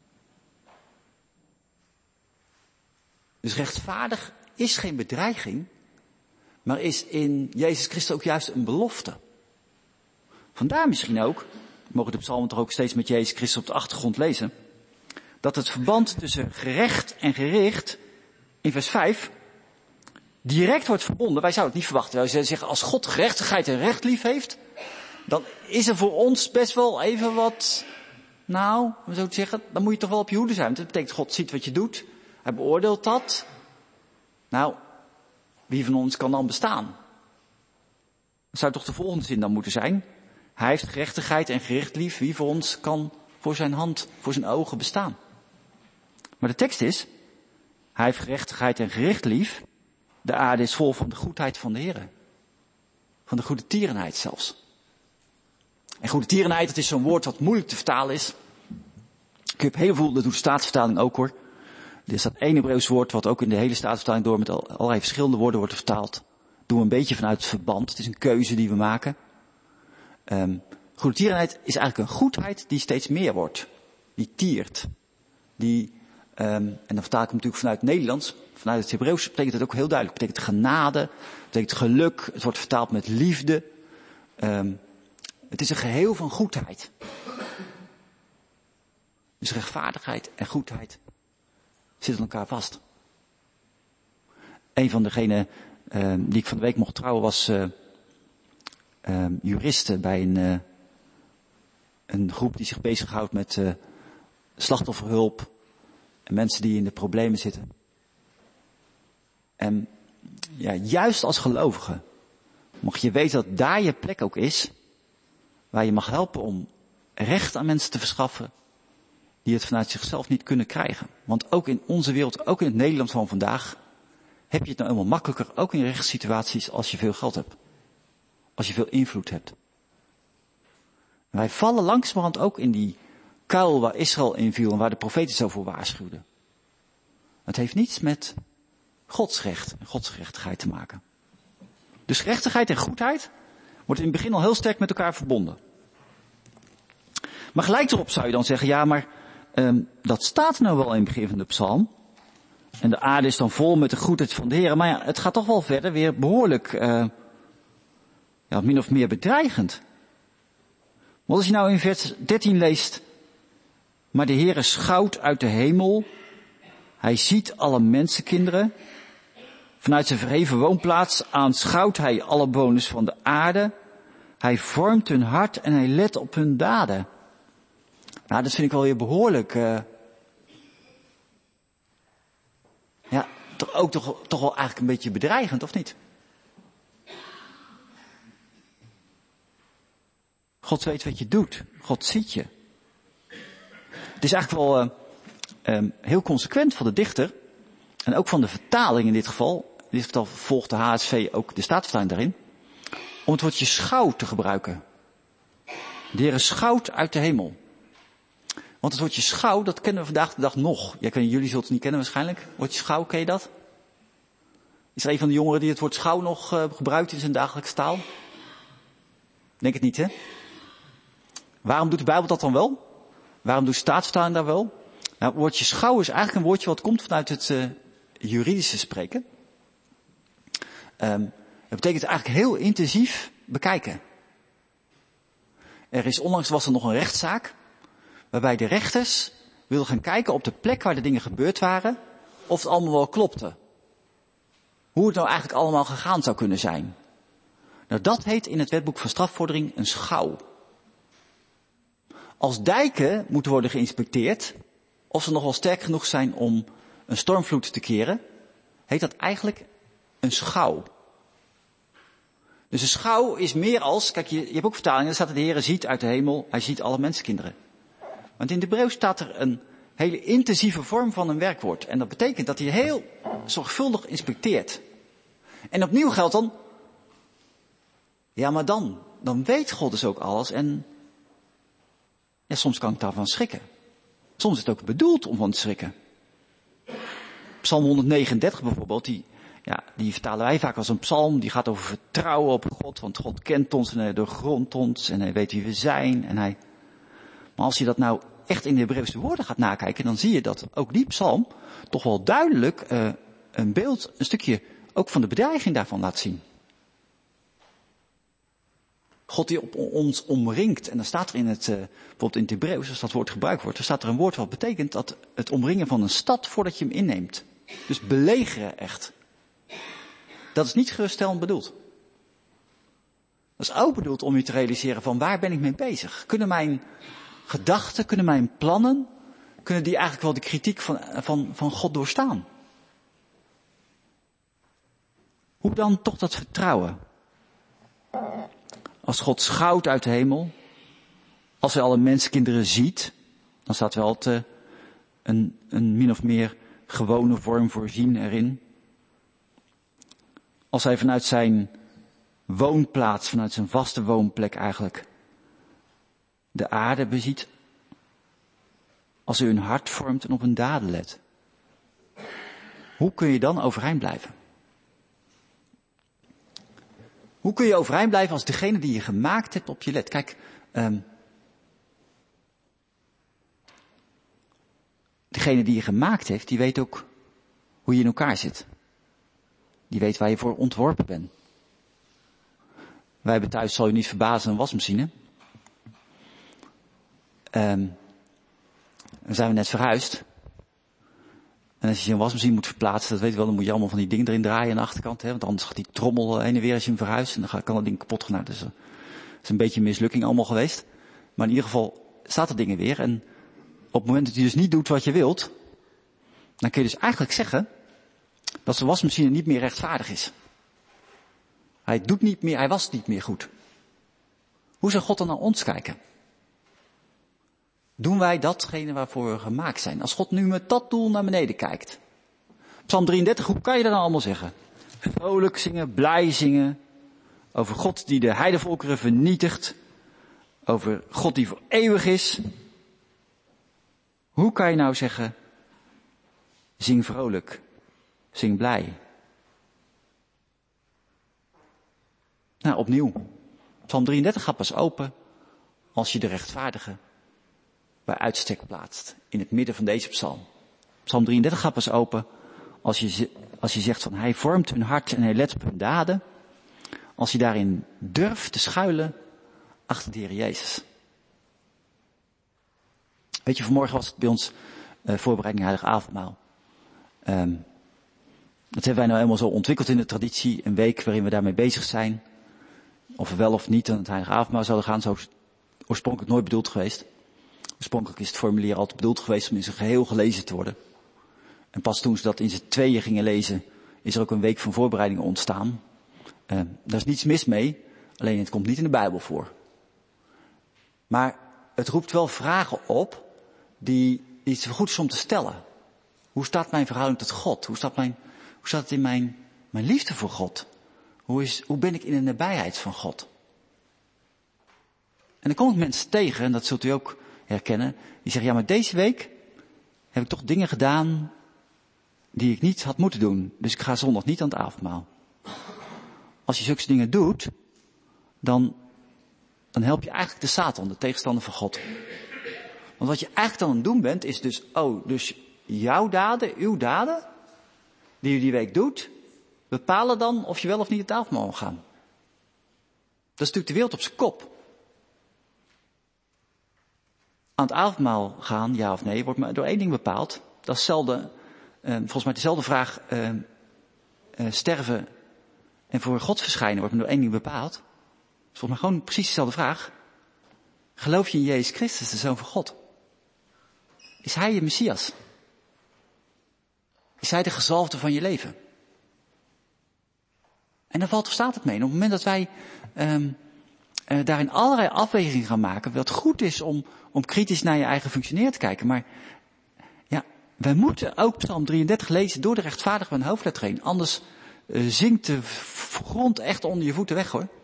Dus rechtvaardig is geen bedreiging, maar is in Jezus Christus ook juist een belofte. Vandaar misschien ook, we mogen de psalmen toch ook steeds met Jezus Christus op de achtergrond lezen, dat het verband tussen gerecht en gericht in vers vijf direct wordt verbonden. Wij zouden het niet verwachten. Wij zouden zeggen, als God gerechtigheid en recht lief heeft, dan is er voor ons best wel even wat, nou, we zouden zeggen, dan moet je toch wel op je hoede zijn. Want dat betekent, God ziet wat je doet, hij beoordeelt dat. Nou, wie van ons kan dan bestaan? Dat zou toch de volgende zin dan moeten zijn. Hij heeft gerechtigheid en gericht lief, wie voor ons kan voor zijn hand, voor zijn ogen bestaan? Maar de tekst is, hij heeft gerechtigheid en gericht lief, de aarde is vol van de goedheid van de Heer. Van de goede tierenheid zelfs. En goede tierenheid, dat is zo'n woord wat moeilijk te vertalen is. Ik heb heel veel, dat doet de Statenvertaling ook hoor. Er is dat één Hebreeuws woord wat ook in de hele Statenvertaling door met allerlei verschillende woorden wordt vertaald. Doen we een beetje vanuit het verband. Het is een keuze die we maken. Um, goede tierenheid is eigenlijk een goedheid die steeds meer wordt. Die tiert. Die, um, en dan vertaal ik hem natuurlijk vanuit het Nederlands. Vanuit het Hebreeuws betekent het ook heel duidelijk. Het betekent genade, het betekent geluk. Het wordt vertaald met liefde. Um, het is een geheel van goedheid. Dus rechtvaardigheid en goedheid zitten aan elkaar vast. Een van degenen uh, die ik van de week mocht trouwen was uh, uh, juriste bij een, uh, een groep die zich bezighoudt met uh, slachtofferhulp en mensen die in de problemen zitten. En ja, juist als gelovige mag je weten dat daar je plek ook is, waar je mag helpen om recht aan mensen te verschaffen die het vanuit zichzelf niet kunnen krijgen. Want ook in onze wereld, ook in het Nederland van vandaag, heb je het nou helemaal makkelijker, ook in rechtssituaties, als je veel geld hebt. Als je veel invloed hebt. En wij vallen langzamerhand ook in die kuil waar Israël in viel en waar de profeten zo voor waarschuwden. Het heeft niets met Gods recht en Gods gerechtigheid te maken. Dus gerechtigheid en goedheid wordt in het begin al heel sterk met elkaar verbonden. Maar gelijk erop zou je dan zeggen, ja, maar um, dat staat nou wel in het begin van de psalm. En de aarde is dan vol met de goedheid van de Heer. Maar ja, het gaat toch wel verder weer behoorlijk, uh, ja, min of meer bedreigend. Want als je nou in vers dertien leest, maar de Heer schouwt uit de hemel, hij ziet alle mensenkinderen. Vanuit zijn verheven woonplaats aanschouwt hij alle bewoners van de aarde. Hij vormt hun hart en hij let op hun daden. Nou, dat vind ik wel weer behoorlijk. Uh, ja, toch ook toch, toch wel eigenlijk een beetje bedreigend, of niet? God weet wat je doet. God ziet je. Het is eigenlijk wel uh, um, heel consequent van de dichter. En ook van de vertaling in dit geval. In dit geval volgt de H S V ook de Statenvertaling daarin. Om het woordje schouw te gebruiken. De Heer schouwt uit de hemel. Want het woordje schouw, dat kennen we vandaag de dag nog. Ja, jullie zullen het niet kennen waarschijnlijk. Het woordje schouw, ken je dat? Is er een van de jongeren die het woord schouw nog uh, gebruikt in zijn dagelijkse taal? Denk het niet, hè? Waarom doet de Bijbel dat dan wel? Waarom doet de Statenvertaling daar wel? Nou, het woordje schouw is eigenlijk een woordje wat komt vanuit het uh, juridische spreken. Um, het betekent eigenlijk heel intensief bekijken. Er is onlangs was er nog een rechtszaak, waarbij de rechters wilden gaan kijken op de plek waar de dingen gebeurd waren, of het allemaal wel klopte. Hoe het nou eigenlijk allemaal gegaan zou kunnen zijn. Nou, dat heet in het wetboek van strafvordering een schouw. Als dijken moeten worden geïnspecteerd, of ze nog wel sterk genoeg zijn om een stormvloed te keren, heet dat eigenlijk een schouw. Dus een schouw is meer als, kijk, je, je hebt ook vertalingen, daar staat de Heere ziet uit de hemel, hij ziet alle mensenkinderen. Want in de Hebreeuws staat er een hele intensieve vorm van een werkwoord. En dat betekent dat hij heel zorgvuldig inspecteert. En opnieuw geldt dan, ja maar dan, dan weet God dus ook alles en ja, soms kan ik daarvan schrikken. Soms is het ook bedoeld om van te schrikken. Psalm honderdnegenendertig bijvoorbeeld, die, ja, die vertalen wij vaak als een psalm, die gaat over vertrouwen op God, want God kent ons en hij doorgrondt ons en hij weet wie we zijn. En hij... Maar als je dat nou echt in de Hebreeuwse woorden gaat nakijken, dan zie je dat ook die psalm toch wel duidelijk uh, een beeld, een stukje ook van de bedreiging daarvan laat zien. God die op ons omringt, en dan staat er in het, uh, bijvoorbeeld in het Hebreeuws, als dat woord gebruikt wordt, dan staat er een woord wat betekent dat het omringen van een stad voordat je hem inneemt. Dus belegeren echt. Dat is niet geruststellend bedoeld. Dat is ook bedoeld om je te realiseren van waar ben ik mee bezig? Kunnen mijn gedachten, kunnen mijn plannen, kunnen die eigenlijk wel de kritiek van, van, van God doorstaan? Hoe dan toch dat vertrouwen? Als God schouwt uit de hemel, als hij alle mensenkinderen ziet, dan staat wel te, een, een min of meer gewone vorm voor zien erin. Als hij vanuit zijn woonplaats, vanuit zijn vaste woonplek eigenlijk, de aarde beziet. Als hij hun hart vormt en op hun daden let. Hoe kun je dan overeind blijven? Hoe kun je overeind blijven als degene die je gemaakt hebt op je let? Kijk, um, degene die je gemaakt heeft, die weet ook hoe je in elkaar zit. Die weet waar je voor ontworpen bent. Wij hebben thuis, zal je niet verbazen, een wasmachine. Um, dan zijn we net verhuisd. En als je een wasmachine moet verplaatsen, dat weet je wel, dan moet je allemaal van die dingen erin draaien aan de achterkant. Hè, want anders gaat die trommel heen en weer als je hem verhuist. En dan kan dat ding kapot gaan. Dus dat is een beetje een mislukking allemaal geweest. Maar in ieder geval staat er dingen weer. En op het moment dat hij dus niet doet wat je wilt, dan kun je dus eigenlijk zeggen dat zijn wasmachine niet meer rechtvaardig is. Hij doet niet meer, hij was niet meer goed. Hoe zou God dan naar ons kijken? Doen wij datgene waarvoor we gemaakt zijn? Als God nu met dat doel naar beneden kijkt. Psalm drieëndertig, hoe kan je dat nou allemaal zeggen? Vrolijk zingen, blij zingen. Over God die de heidevolkeren vernietigt. Over God die voor eeuwig is. Hoe kan je nou zeggen, zing vrolijk, zing blij? Nou, opnieuw. Psalm drieëndertig gaat pas open als je de rechtvaardige bij uitstek plaatst. In het midden van deze psalm. Psalm drieëndertig gaat pas open als je, als je zegt van hij vormt hun hart en hij let op hun daden. Als je daarin durft te schuilen achter de Heer Jezus. Weet je, vanmorgen was het bij ons uh, voorbereiding Heilig Avondmaal. Um, dat hebben wij nou helemaal zo ontwikkeld in de traditie. Een week waarin we daarmee bezig zijn. Of we wel of niet aan het Heilig Avondmaal zouden gaan. Zo is oorspronkelijk nooit bedoeld geweest. Oorspronkelijk is het formulier altijd bedoeld geweest om in zijn geheel gelezen te worden. En pas toen ze dat in z'n tweeën gingen lezen, is er ook een week van voorbereidingen ontstaan. Uh, daar is niets mis mee, alleen het komt niet in de Bijbel voor. Maar het roept wel vragen op die iets goed is om te stellen. Hoe staat mijn verhouding tot God? Hoe staat, mijn, hoe staat het in mijn, mijn liefde voor God? Hoe, is, hoe ben ik in de nabijheid van God? En dan kom ik mensen tegen, en dat zult u ook herkennen, die zeggen, ja, maar deze week heb ik toch dingen gedaan die ik niet had moeten doen. Dus ik ga zondag niet aan het avondmaal. Als je zulke dingen doet, dan, dan help je eigenlijk de Satan, de tegenstander van God. Want wat je eigenlijk dan aan het doen bent, is dus, oh, dus jouw daden, uw daden, die je die week doet, bepalen dan of je wel of niet het avondmaal mag gaan. Dat is natuurlijk de wereld op zijn kop. aan het avondmaal gaan, ja of nee, wordt maar door één ding bepaald. Dat is zelden, uh, volgens mij dezelfde vraag, uh, uh, sterven en voor God verschijnen wordt maar door één ding bepaald. Dat is volgens mij gewoon precies dezelfde vraag. Geloof je in Jezus Christus, de Zoon van God? Is Hij je Messias? Is Hij de gezalfde van je leven? En dan valt of staat het mee. En op het moment dat wij um, uh, daarin allerlei afwegingen gaan maken, wat goed is om, om kritisch naar je eigen functioneren te kijken, maar ja, wij moeten ook Psalm drieëndertig lezen door de rechtvaardige van hoofdletter heen. Anders uh, zinkt de grond echt onder je voeten weg, hoor.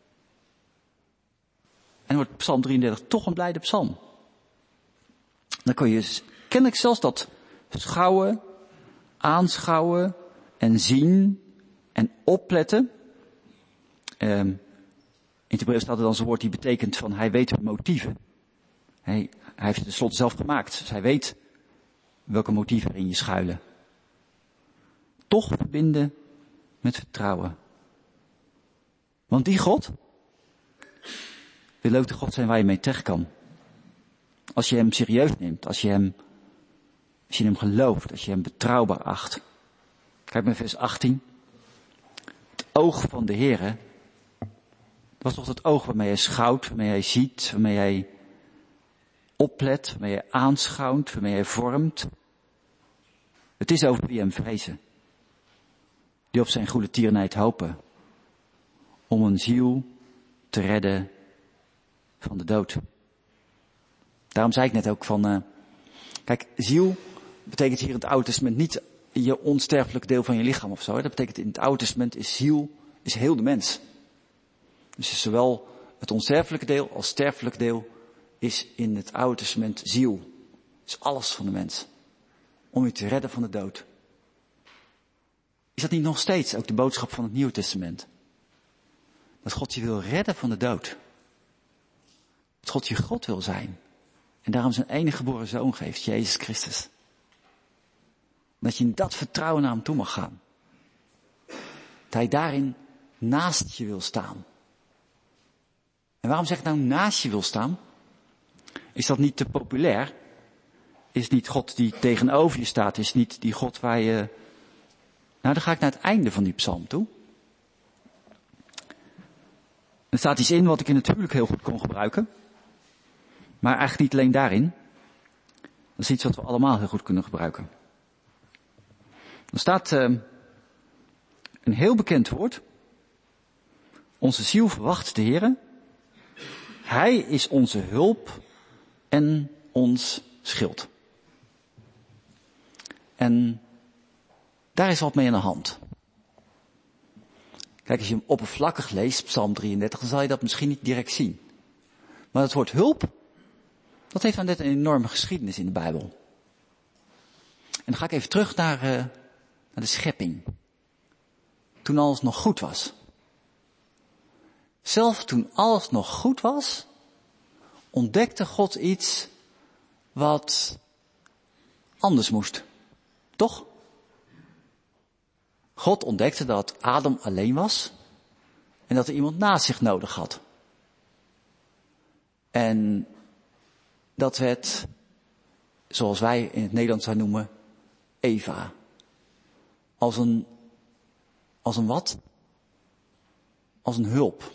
En dan wordt Psalm drieëndertig toch een blijde psalm. Dan kun je kennelijk zelfs dat schouwen, aanschouwen en zien en opletten. Um, in het Hebreeuws staat er dan zo'n woord die betekent van hij weet de motieven. Hij, hij heeft het tenslotte zelf gemaakt, dus hij weet welke motieven er in je schuilen. Toch verbinden met vertrouwen. Want die God wil ook de God zijn waar je mee terecht kan. Als je hem serieus neemt, als je hem, als je hem gelooft, als je hem betrouwbaar acht. Kijk maar vers achttien. Het oog van de Heere, dat was toch het oog waarmee hij schouwt, waarmee hij ziet, waarmee hij oplet, waarmee hij aanschouwt, waarmee hij vormt. Het is over wie hem vrezen. Die op zijn goede tierenheid hopen. Om een ziel te redden van de dood. Daarom zei ik net ook van, uh, kijk, ziel betekent hier in het Oude Testament niet je onsterfelijk deel van je lichaam of zo. Hè. Dat betekent in het Oude Testament is ziel, is heel de mens. Dus zowel het onsterfelijke deel als sterfelijk deel is in het Oude Testament ziel. Is alles van de mens. Om je te redden van de dood. Is dat niet nog steeds ook de boodschap van het Nieuwe Testament? Dat God je wil redden van de dood. Dat God je God wil zijn. En daarom zijn enige geboren zoon geeft, Jezus Christus. Dat je in dat vertrouwen naar hem toe mag gaan. Dat hij daarin naast je wil staan. En waarom zeg ik nou naast je wil staan? Is dat niet te populair? Is niet God die tegenover je staat? Is niet die God waar je... Nou, dan ga ik naar het einde van die psalm toe. Er staat iets in wat ik in het huwelijk heel goed kon gebruiken. Maar eigenlijk niet alleen daarin. Dat is iets wat we allemaal heel goed kunnen gebruiken. Er staat uh, een heel bekend woord. Onze ziel verwacht de Heere. Hij is onze hulp en ons schild. En daar is wat mee aan de hand. Kijk, als je hem oppervlakkig leest, Psalm drieëndertig, dan zal je dat misschien niet direct zien. Maar het woord hulp, dat heeft nou net een enorme geschiedenis in de Bijbel. En dan ga ik even terug naar, uh, naar de schepping. Toen alles nog goed was. Zelfs toen alles nog goed was, ontdekte God iets wat anders moest. Toch? God ontdekte dat Adam alleen was en dat er iemand naast zich nodig had. En dat werd, zoals wij in het Nederlands zouden noemen, Eva. Als een, als een wat? Als een hulp.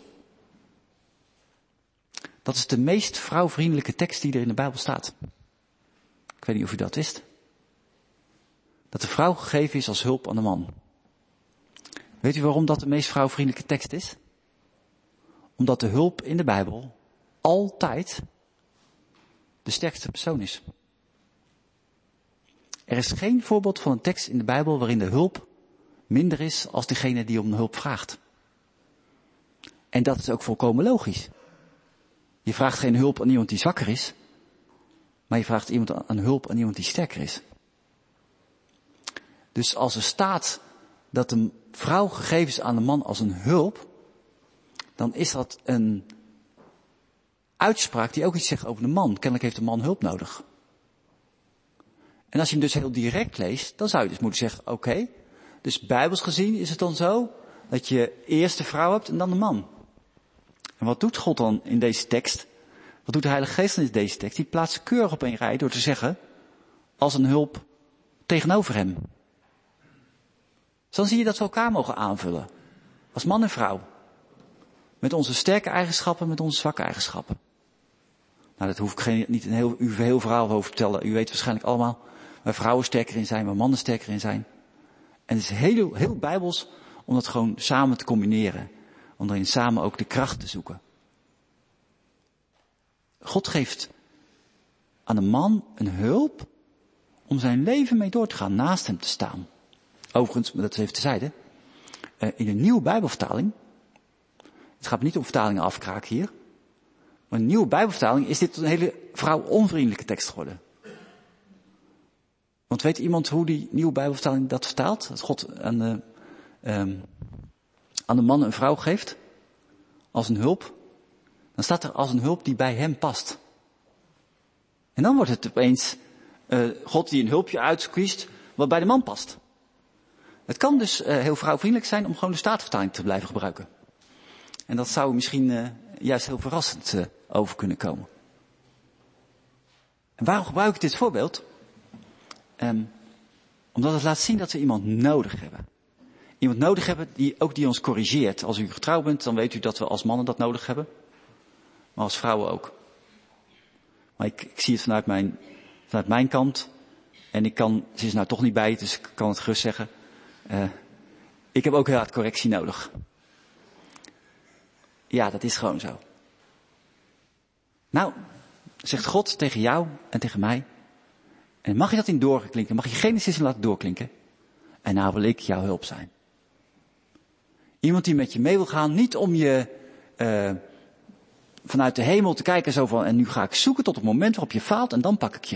Dat is de meest vrouwvriendelijke tekst die er in de Bijbel staat. Ik weet niet of u dat wist. Dat de vrouw gegeven is als hulp aan de man. Weet u waarom dat de meest vrouwvriendelijke tekst is? Omdat de hulp in de Bijbel altijd de sterkste persoon is. Er is geen voorbeeld van een tekst in de Bijbel waarin de hulp minder is als diegene die om hulp vraagt. En dat is ook volkomen logisch. Je vraagt geen hulp aan iemand die zwakker is, maar je vraagt iemand aan hulp aan iemand die sterker is. Dus als er staat dat een vrouw gegeven is aan de man als een hulp, dan is dat een uitspraak die ook iets zegt over de man. Kennelijk heeft de man hulp nodig. En als je hem dus heel direct leest, dan zou je dus moeten zeggen, oké, okay, dus bijbels gezien is het dan zo dat je eerst de vrouw hebt en dan de man. En wat doet God dan in deze tekst? Wat doet de Heilige Geest in deze tekst? Die plaatst ze keurig op een rij door te zeggen, als een hulp tegenover hem. Dus dan zie je dat we elkaar mogen aanvullen. Als man en vrouw. Met onze sterke eigenschappen, met onze zwakke eigenschappen. Nou, dat hoef ik geen, niet een heel, u heel verhaal over te vertellen. U weet waarschijnlijk allemaal waar vrouwen sterker in zijn, waar mannen sterker in zijn. En het is heel, heel bijbels om dat gewoon samen te combineren. Om daarin samen ook de kracht te zoeken. God geeft aan een man een hulp om zijn leven mee door te gaan, naast hem te staan. Overigens, maar dat is even terzijde, in een nieuwe Bijbelvertaling, het gaat niet om vertalingen afkraken hier, maar een nieuwe Bijbelvertaling is dit een hele vrouw-onvriendelijke tekst geworden. Want weet iemand hoe die nieuwe Bijbelvertaling dat vertaalt? Dat God aan de, um, aan de man een vrouw geeft als een hulp. Dan staat er als een hulp die bij hem past. En dan wordt het opeens uh, God die een hulpje uitkiest wat bij de man past. Het kan dus uh, heel vrouwvriendelijk zijn om gewoon de Statenvertaling te blijven gebruiken. En dat zou misschien uh, juist heel verrassend uh, over kunnen komen. En waarom gebruik ik dit voorbeeld? Um, omdat het laat zien dat we iemand nodig hebben. Iemand nodig hebben die ook die ons corrigeert. Als u getrouwd bent, dan weet u dat we als mannen dat nodig hebben. Maar als vrouwen ook. Maar ik, ik zie het vanuit mijn, vanuit mijn kant. En ik kan, ze is nou toch niet bij, dus ik kan het gerust zeggen. Uh, ik heb ook heel hard correctie nodig. Ja, dat is gewoon zo. Nou, zegt God tegen jou en tegen mij. En mag je dat in doorklinken? Mag je Genesis in laten doorklinken? En nou wil ik jouw hulp zijn. Iemand die met je mee wil gaan, niet om je uh, vanuit de hemel te kijken zo van, en nu ga ik zoeken tot het moment waarop je faalt en dan pak ik je.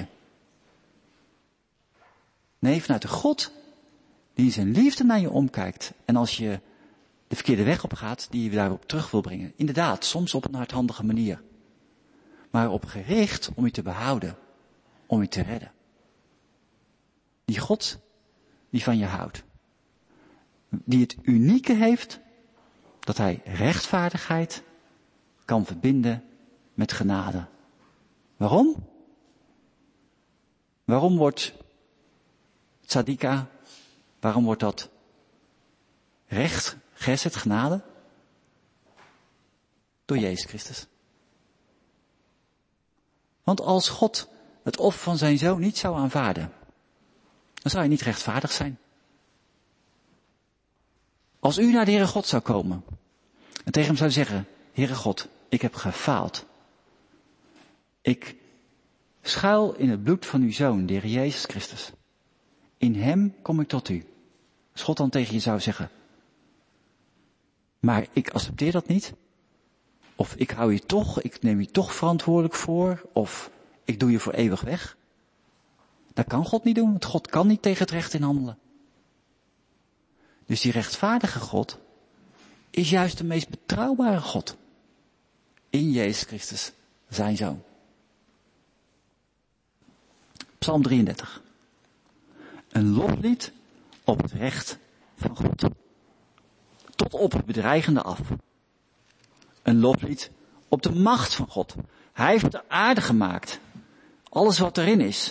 Nee, vanuit de God die in zijn liefde naar je omkijkt. En als je de verkeerde weg op gaat, die je daarop terug wil brengen. Inderdaad, soms op een hardhandige manier. Maar op gericht om je te behouden. Om je te redden. Die God die van je houdt. Die het unieke heeft dat hij rechtvaardigheid kan verbinden met genade. Waarom? Waarom wordt tzadika, waarom wordt dat recht, gesed, genade? Door Jezus Christus. Want als God het offer van zijn zoon niet zou aanvaarden, dan zou hij niet rechtvaardig zijn. Als u naar de Heere God zou komen en tegen hem zou zeggen, Heere God, ik heb gefaald. Ik schuil in het bloed van uw zoon, de Heer Jezus Christus. In hem kom ik tot u. Als God dan tegen je zou zeggen, maar ik accepteer dat niet. Of ik hou je toch, ik neem je toch verantwoordelijk voor. Of ik doe je voor eeuwig weg. Dat kan God niet doen, want God kan niet tegen het recht in handelen. Dus die rechtvaardige God is juist de meest betrouwbare God. In Jezus Christus, zijn zoon. Psalm drieëndertig. Een loflied op het recht van God. Tot op het bedreigende af. Een loflied op de macht van God. Hij heeft de aarde gemaakt. Alles wat erin is.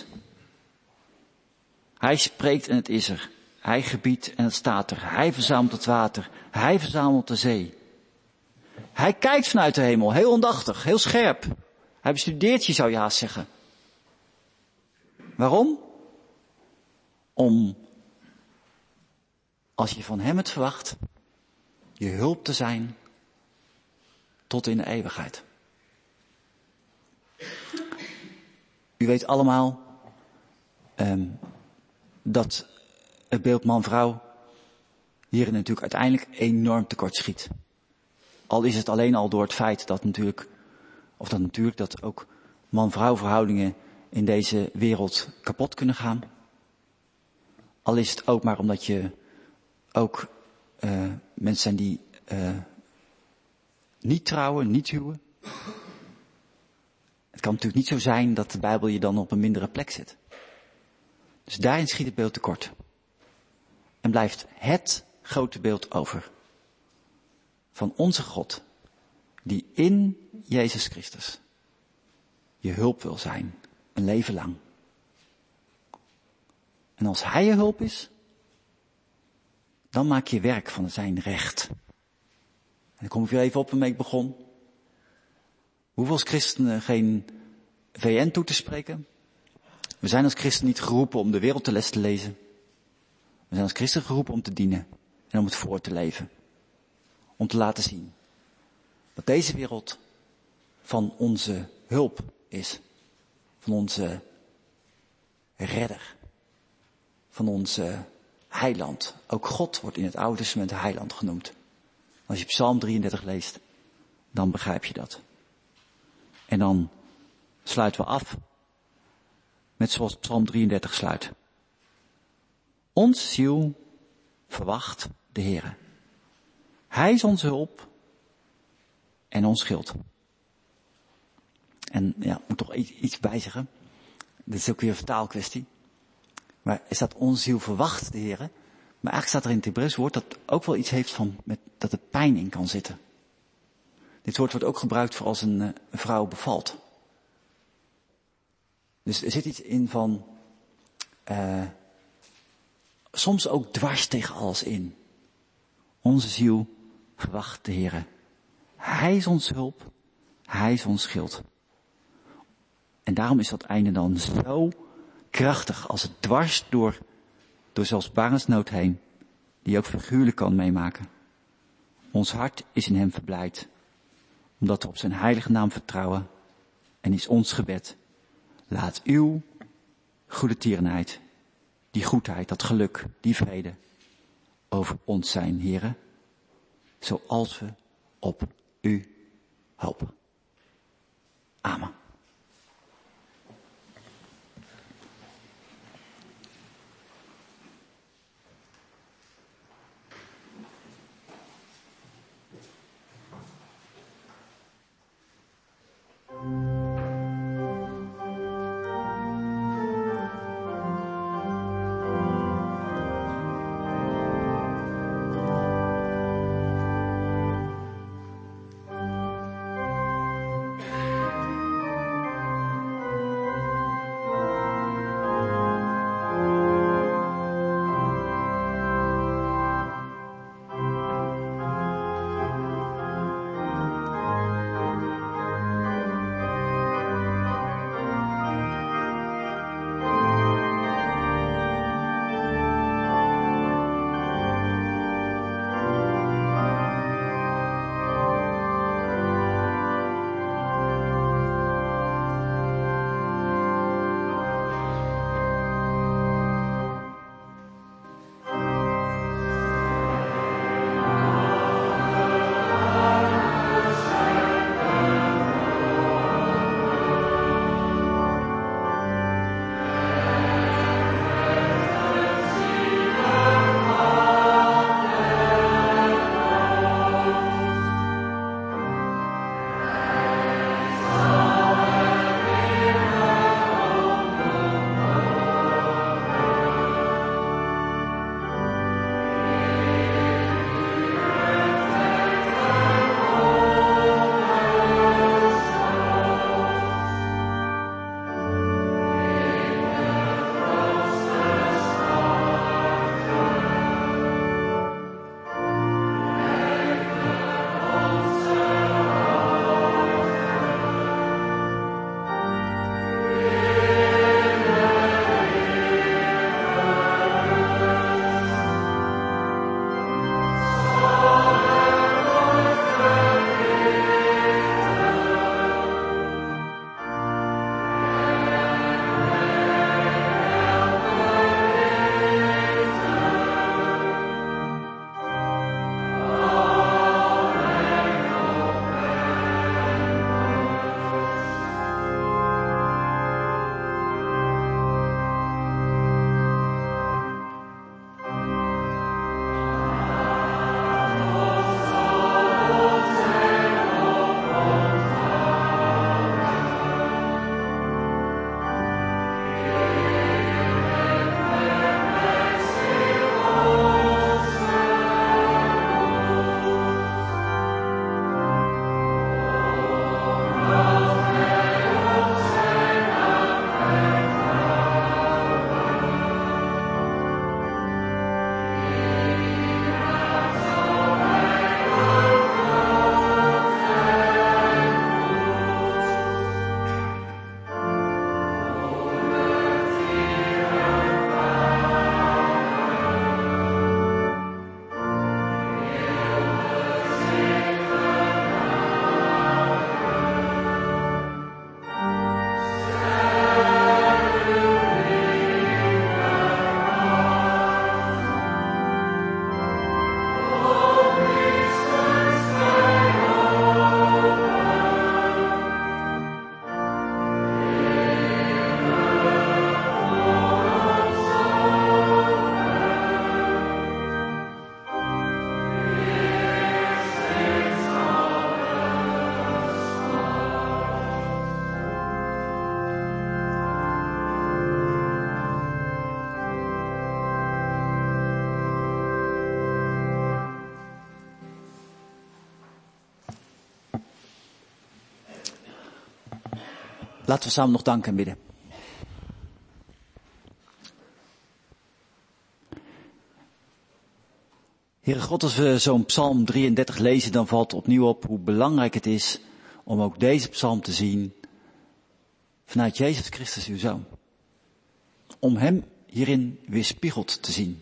Hij spreekt en het is er. Hij gebiedt en het staat er. Hij verzamelt het water. Hij verzamelt de zee. Hij kijkt vanuit de hemel, heel ondachtig, heel scherp. Hij bestudeert je, zou je haast zeggen. Waarom? Om, als je van hem het verwacht, je hulp te zijn tot in de eeuwigheid. U weet allemaal um, dat het beeld man-vrouw hierin natuurlijk uiteindelijk enorm tekort schiet. Al is het alleen al door het feit dat natuurlijk, of dat natuurlijk dat ook man-vrouw verhoudingen in deze wereld kapot kunnen gaan. Al is het ook maar omdat je ook uh, mensen zijn die uh, niet trouwen, niet huwen. Het kan natuurlijk niet zo zijn dat de Bijbel je dan op een mindere plek zet. Dus daarin schiet het beeld tekort. En blijft het grote beeld over. Van onze God, die in Jezus Christus je hulp wil zijn. Een leven lang. En als hij je hulp is, dan maak je werk van zijn recht. En dan kom ik weer even op waarmee ik begon. Hoeveel als christenen geen V N toe te spreken? We zijn als christenen niet geroepen om de wereld te les te lezen. We zijn als christenen geroepen om te dienen en om het voor te leven. Om te laten zien dat deze wereld van onze hulp is. Van onze redder. Van onze heiland. Ook God wordt in het Oude Testament heiland genoemd. Als je Psalm drieëndertig leest, dan begrijp je dat. En dan sluiten we af met zoals Psalm drieëndertig sluit. Ons ziel verwacht de Heere. Hij is onze hulp en ons schild. En ja, ik moet toch iets bijzeggen. Dit is ook weer een vertaalkwestie. Maar er staat ons ziel verwacht de Heere. Maar eigenlijk staat er in het Hebreeuws woord dat ook wel iets heeft van met, dat er pijn in kan zitten. Dit woord wordt ook gebruikt voor als een, een vrouw bevalt. Dus er zit iets in van, uh, soms ook dwars tegen alles in. Onze ziel verwacht de Heere. Hij is ons hulp, hij is ons schild. En daarom is dat einde dan zo krachtig als het dwars door, door zelfs barensnood heen, die je ook figuurlijk kan meemaken. Ons hart is in hem verblijd, omdat we op zijn heilige naam vertrouwen en is ons gebed. Laat uw goede tierenheid, die goedheid, dat geluk, die vrede over ons zijn, Heere, zoals we op u hopen. Amen. Laten we samen nog danken en bidden. Heere God, als we zo'n psalm drieëndertig lezen, dan valt opnieuw op hoe belangrijk het is om ook deze psalm te zien vanuit Jezus Christus, uw Zoon. Om hem hierin weerspiegeld te zien.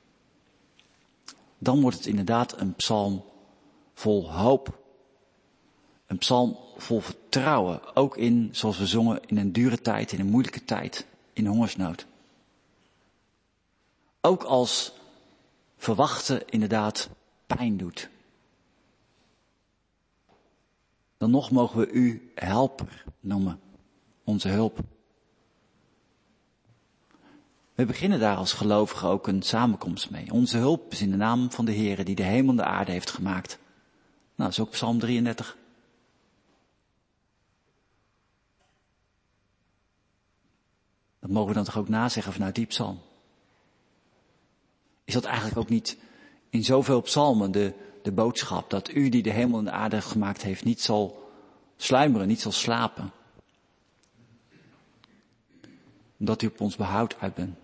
Dan wordt het inderdaad een psalm vol hoop. Een psalm vol vertrouwen. Ook in, zoals we zongen, in een dure tijd, in een moeilijke tijd, in hongersnood. Ook als verwachten inderdaad pijn doet. Dan nog mogen we u helper noemen. Onze hulp. We beginnen daar als gelovigen ook een samenkomst mee. Onze hulp is in de naam van de Heere die de hemel en de aarde heeft gemaakt. Nou, dat is ook psalm drieëndertig. Dat mogen we dan toch ook nazeggen vanuit die psalm. Is dat eigenlijk ook niet in zoveel psalmen de, de boodschap dat u die de hemel en de aarde gemaakt heeft niet zal sluimeren, niet zal slapen? Omdat u op ons behoud uit bent.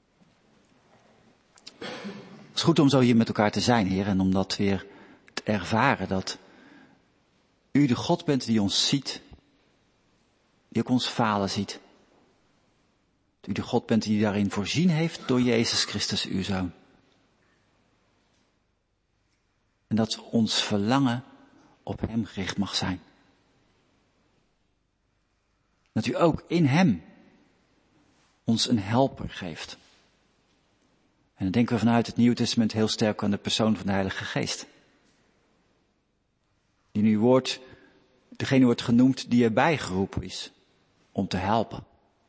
Het is goed om zo hier met elkaar te zijn, Heer, en om dat weer te ervaren, dat u de God bent die ons ziet, die ook ons falen ziet. Dat u de God bent die daarin voorzien heeft door Jezus Christus, uw Zoon. En dat ons verlangen op hem gericht mag zijn. Dat u ook in hem ons een helper geeft. En dan denken we vanuit het Nieuwe Testament heel sterk aan de persoon van de Heilige Geest. Die nu wordt, degene wordt genoemd die erbij geroepen is om te helpen.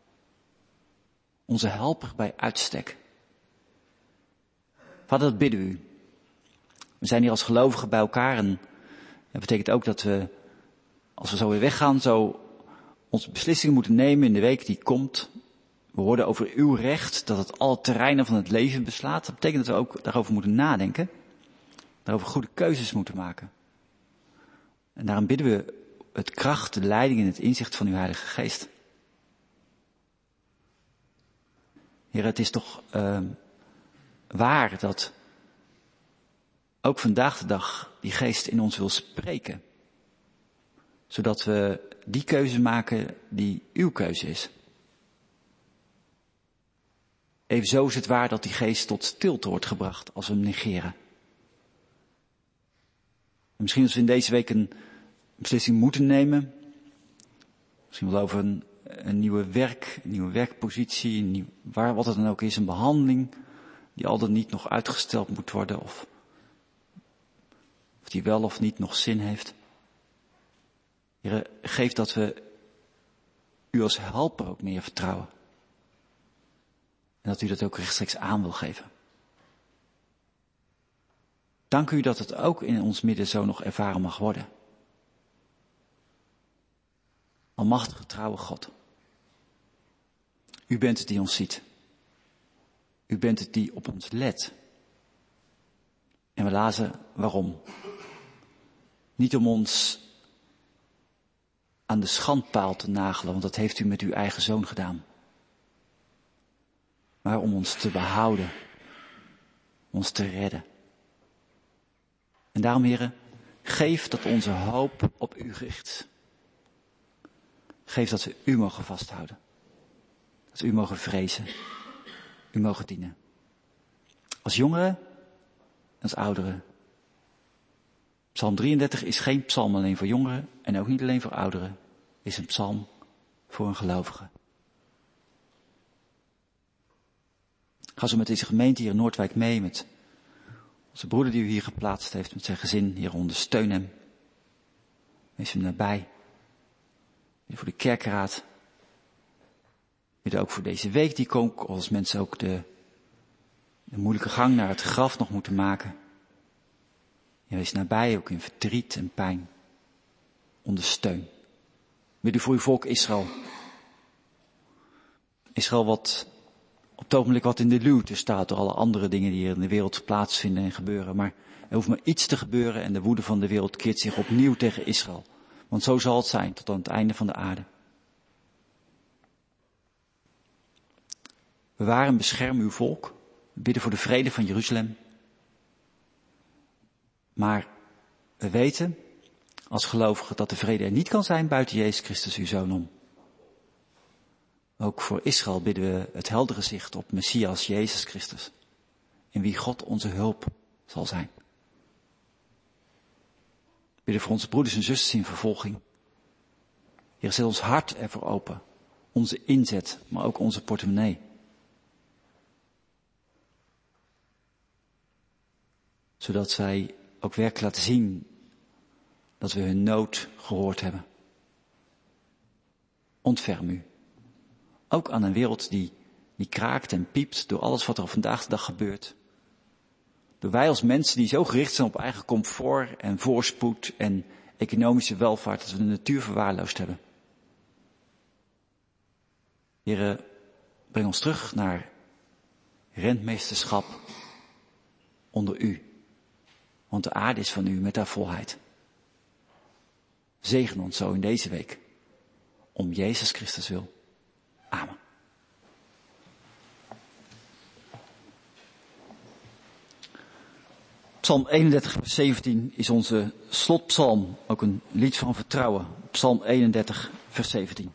Onze helper bij uitstek. Vader, dat bidden we u. We zijn hier als gelovigen bij elkaar en dat betekent ook dat we, als we zo weer weggaan, zo onze beslissingen moeten nemen in de week die komt. We hoorden over uw recht, dat het alle terreinen van het leven beslaat. Dat betekent dat we ook daarover moeten nadenken. Daarover goede keuzes moeten maken. En daarom bidden we het kracht, de leiding en het inzicht van uw Heilige Geest. Heer, het is toch uh, waar dat ook vandaag de dag die Geest in ons wil spreken. Zodat we die keuze maken die uw keuze is. Evenzo is het waar dat die Geest tot stilte wordt gebracht als we hem negeren. En misschien als we in deze week een beslissing moeten nemen. Misschien wel over een, een nieuwe werk, een nieuwe werkpositie, een nieuw, waar, wat het dan ook is, een behandeling die al dan niet nog uitgesteld moet worden of, of die wel of niet nog zin heeft. Heere, geef dat we u als helper ook meer vertrouwen. En dat u dat ook rechtstreeks aan wil geven. Dank u dat het ook in ons midden zo nog ervaren mag worden. Almachtige, trouwe God. U bent het die ons ziet. U bent het die op ons let. En we lazen waarom. Niet om ons aan de schandpaal te nagelen, want dat heeft u met uw eigen zoon gedaan. Maar om ons te behouden. Ons te redden. En daarom, heren, geef dat onze hoop op u gericht. Geef dat we u mogen vasthouden. Dat we u mogen vrezen. U mogen dienen. Als jongeren, als ouderen. Psalm drieëndertig is geen psalm alleen voor jongeren en ook niet alleen voor ouderen. Is een psalm voor een gelovige. Ga zo met deze gemeente hier in Noordwijk mee, met onze broeder die u hier geplaatst heeft, met zijn gezin. Hier ondersteun hem. Wees hem nabij. Weer voor de kerkraad. Weer ook voor deze week die komt, als mensen ook de, de moeilijke gang naar het graf nog moeten maken. Je wees nabij, ook in verdriet en pijn. Ondersteun. Bid u voor uw volk Israël. Israël wat op het ogenblik wat in de luwte staat door alle andere dingen die hier in de wereld plaatsvinden en gebeuren. Maar er hoeft maar iets te gebeuren en de woede van de wereld keert zich opnieuw tegen Israël. Want zo zal het zijn tot aan het einde van de aarde. Bewaar en bescherm uw volk. We bidden voor de vrede van Jeruzalem. Maar we weten als gelovigen dat de vrede er niet kan zijn buiten Jezus Christus, uw Zoon, om. Ook voor Israël bidden we het heldere zicht op Messias Jezus Christus, in wie God onze hulp zal zijn. We bidden voor onze broeders en zusters in vervolging. Heer, zet ons hart ervoor open, onze inzet, maar ook onze portemonnee. Zodat zij ook werkelijk laten zien dat we hun nood gehoord hebben. Ontferm u. Ook aan een wereld die, die kraakt en piept door alles wat er vandaag de dag gebeurt. Door wij als mensen die zo gericht zijn op eigen comfort en voorspoed en economische welvaart, dat we de natuur verwaarloosd hebben. Heere, breng ons terug naar rentmeesterschap onder u. Want de aarde is van u met haar volheid. Zegen ons zo in deze week. Om Jezus Christus wil. Amen. Psalm eenendertig vers zeventien is onze slotpsalm. Ook een lied van vertrouwen. Psalm eenendertig vers zeventien.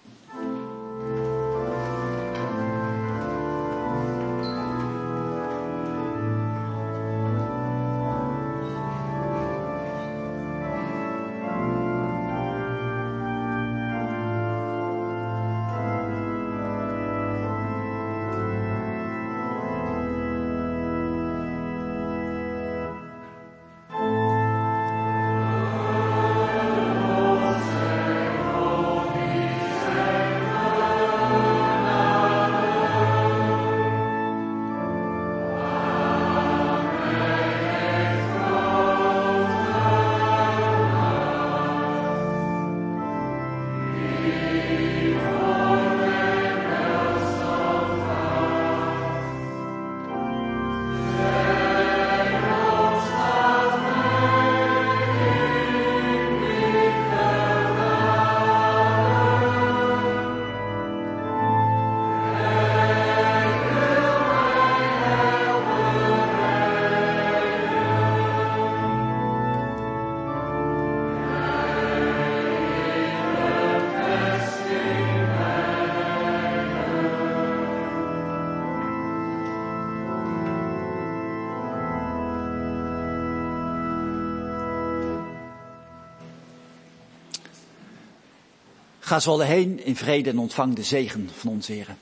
Ga zo alle heen in vrede en ontvang de zegen van onze Heer.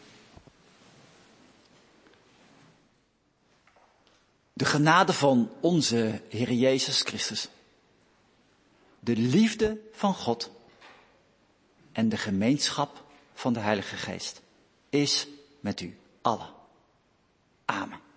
De genade van onze Heer Jezus Christus, de liefde van God en de gemeenschap van de Heilige Geest is met u allen. Amen.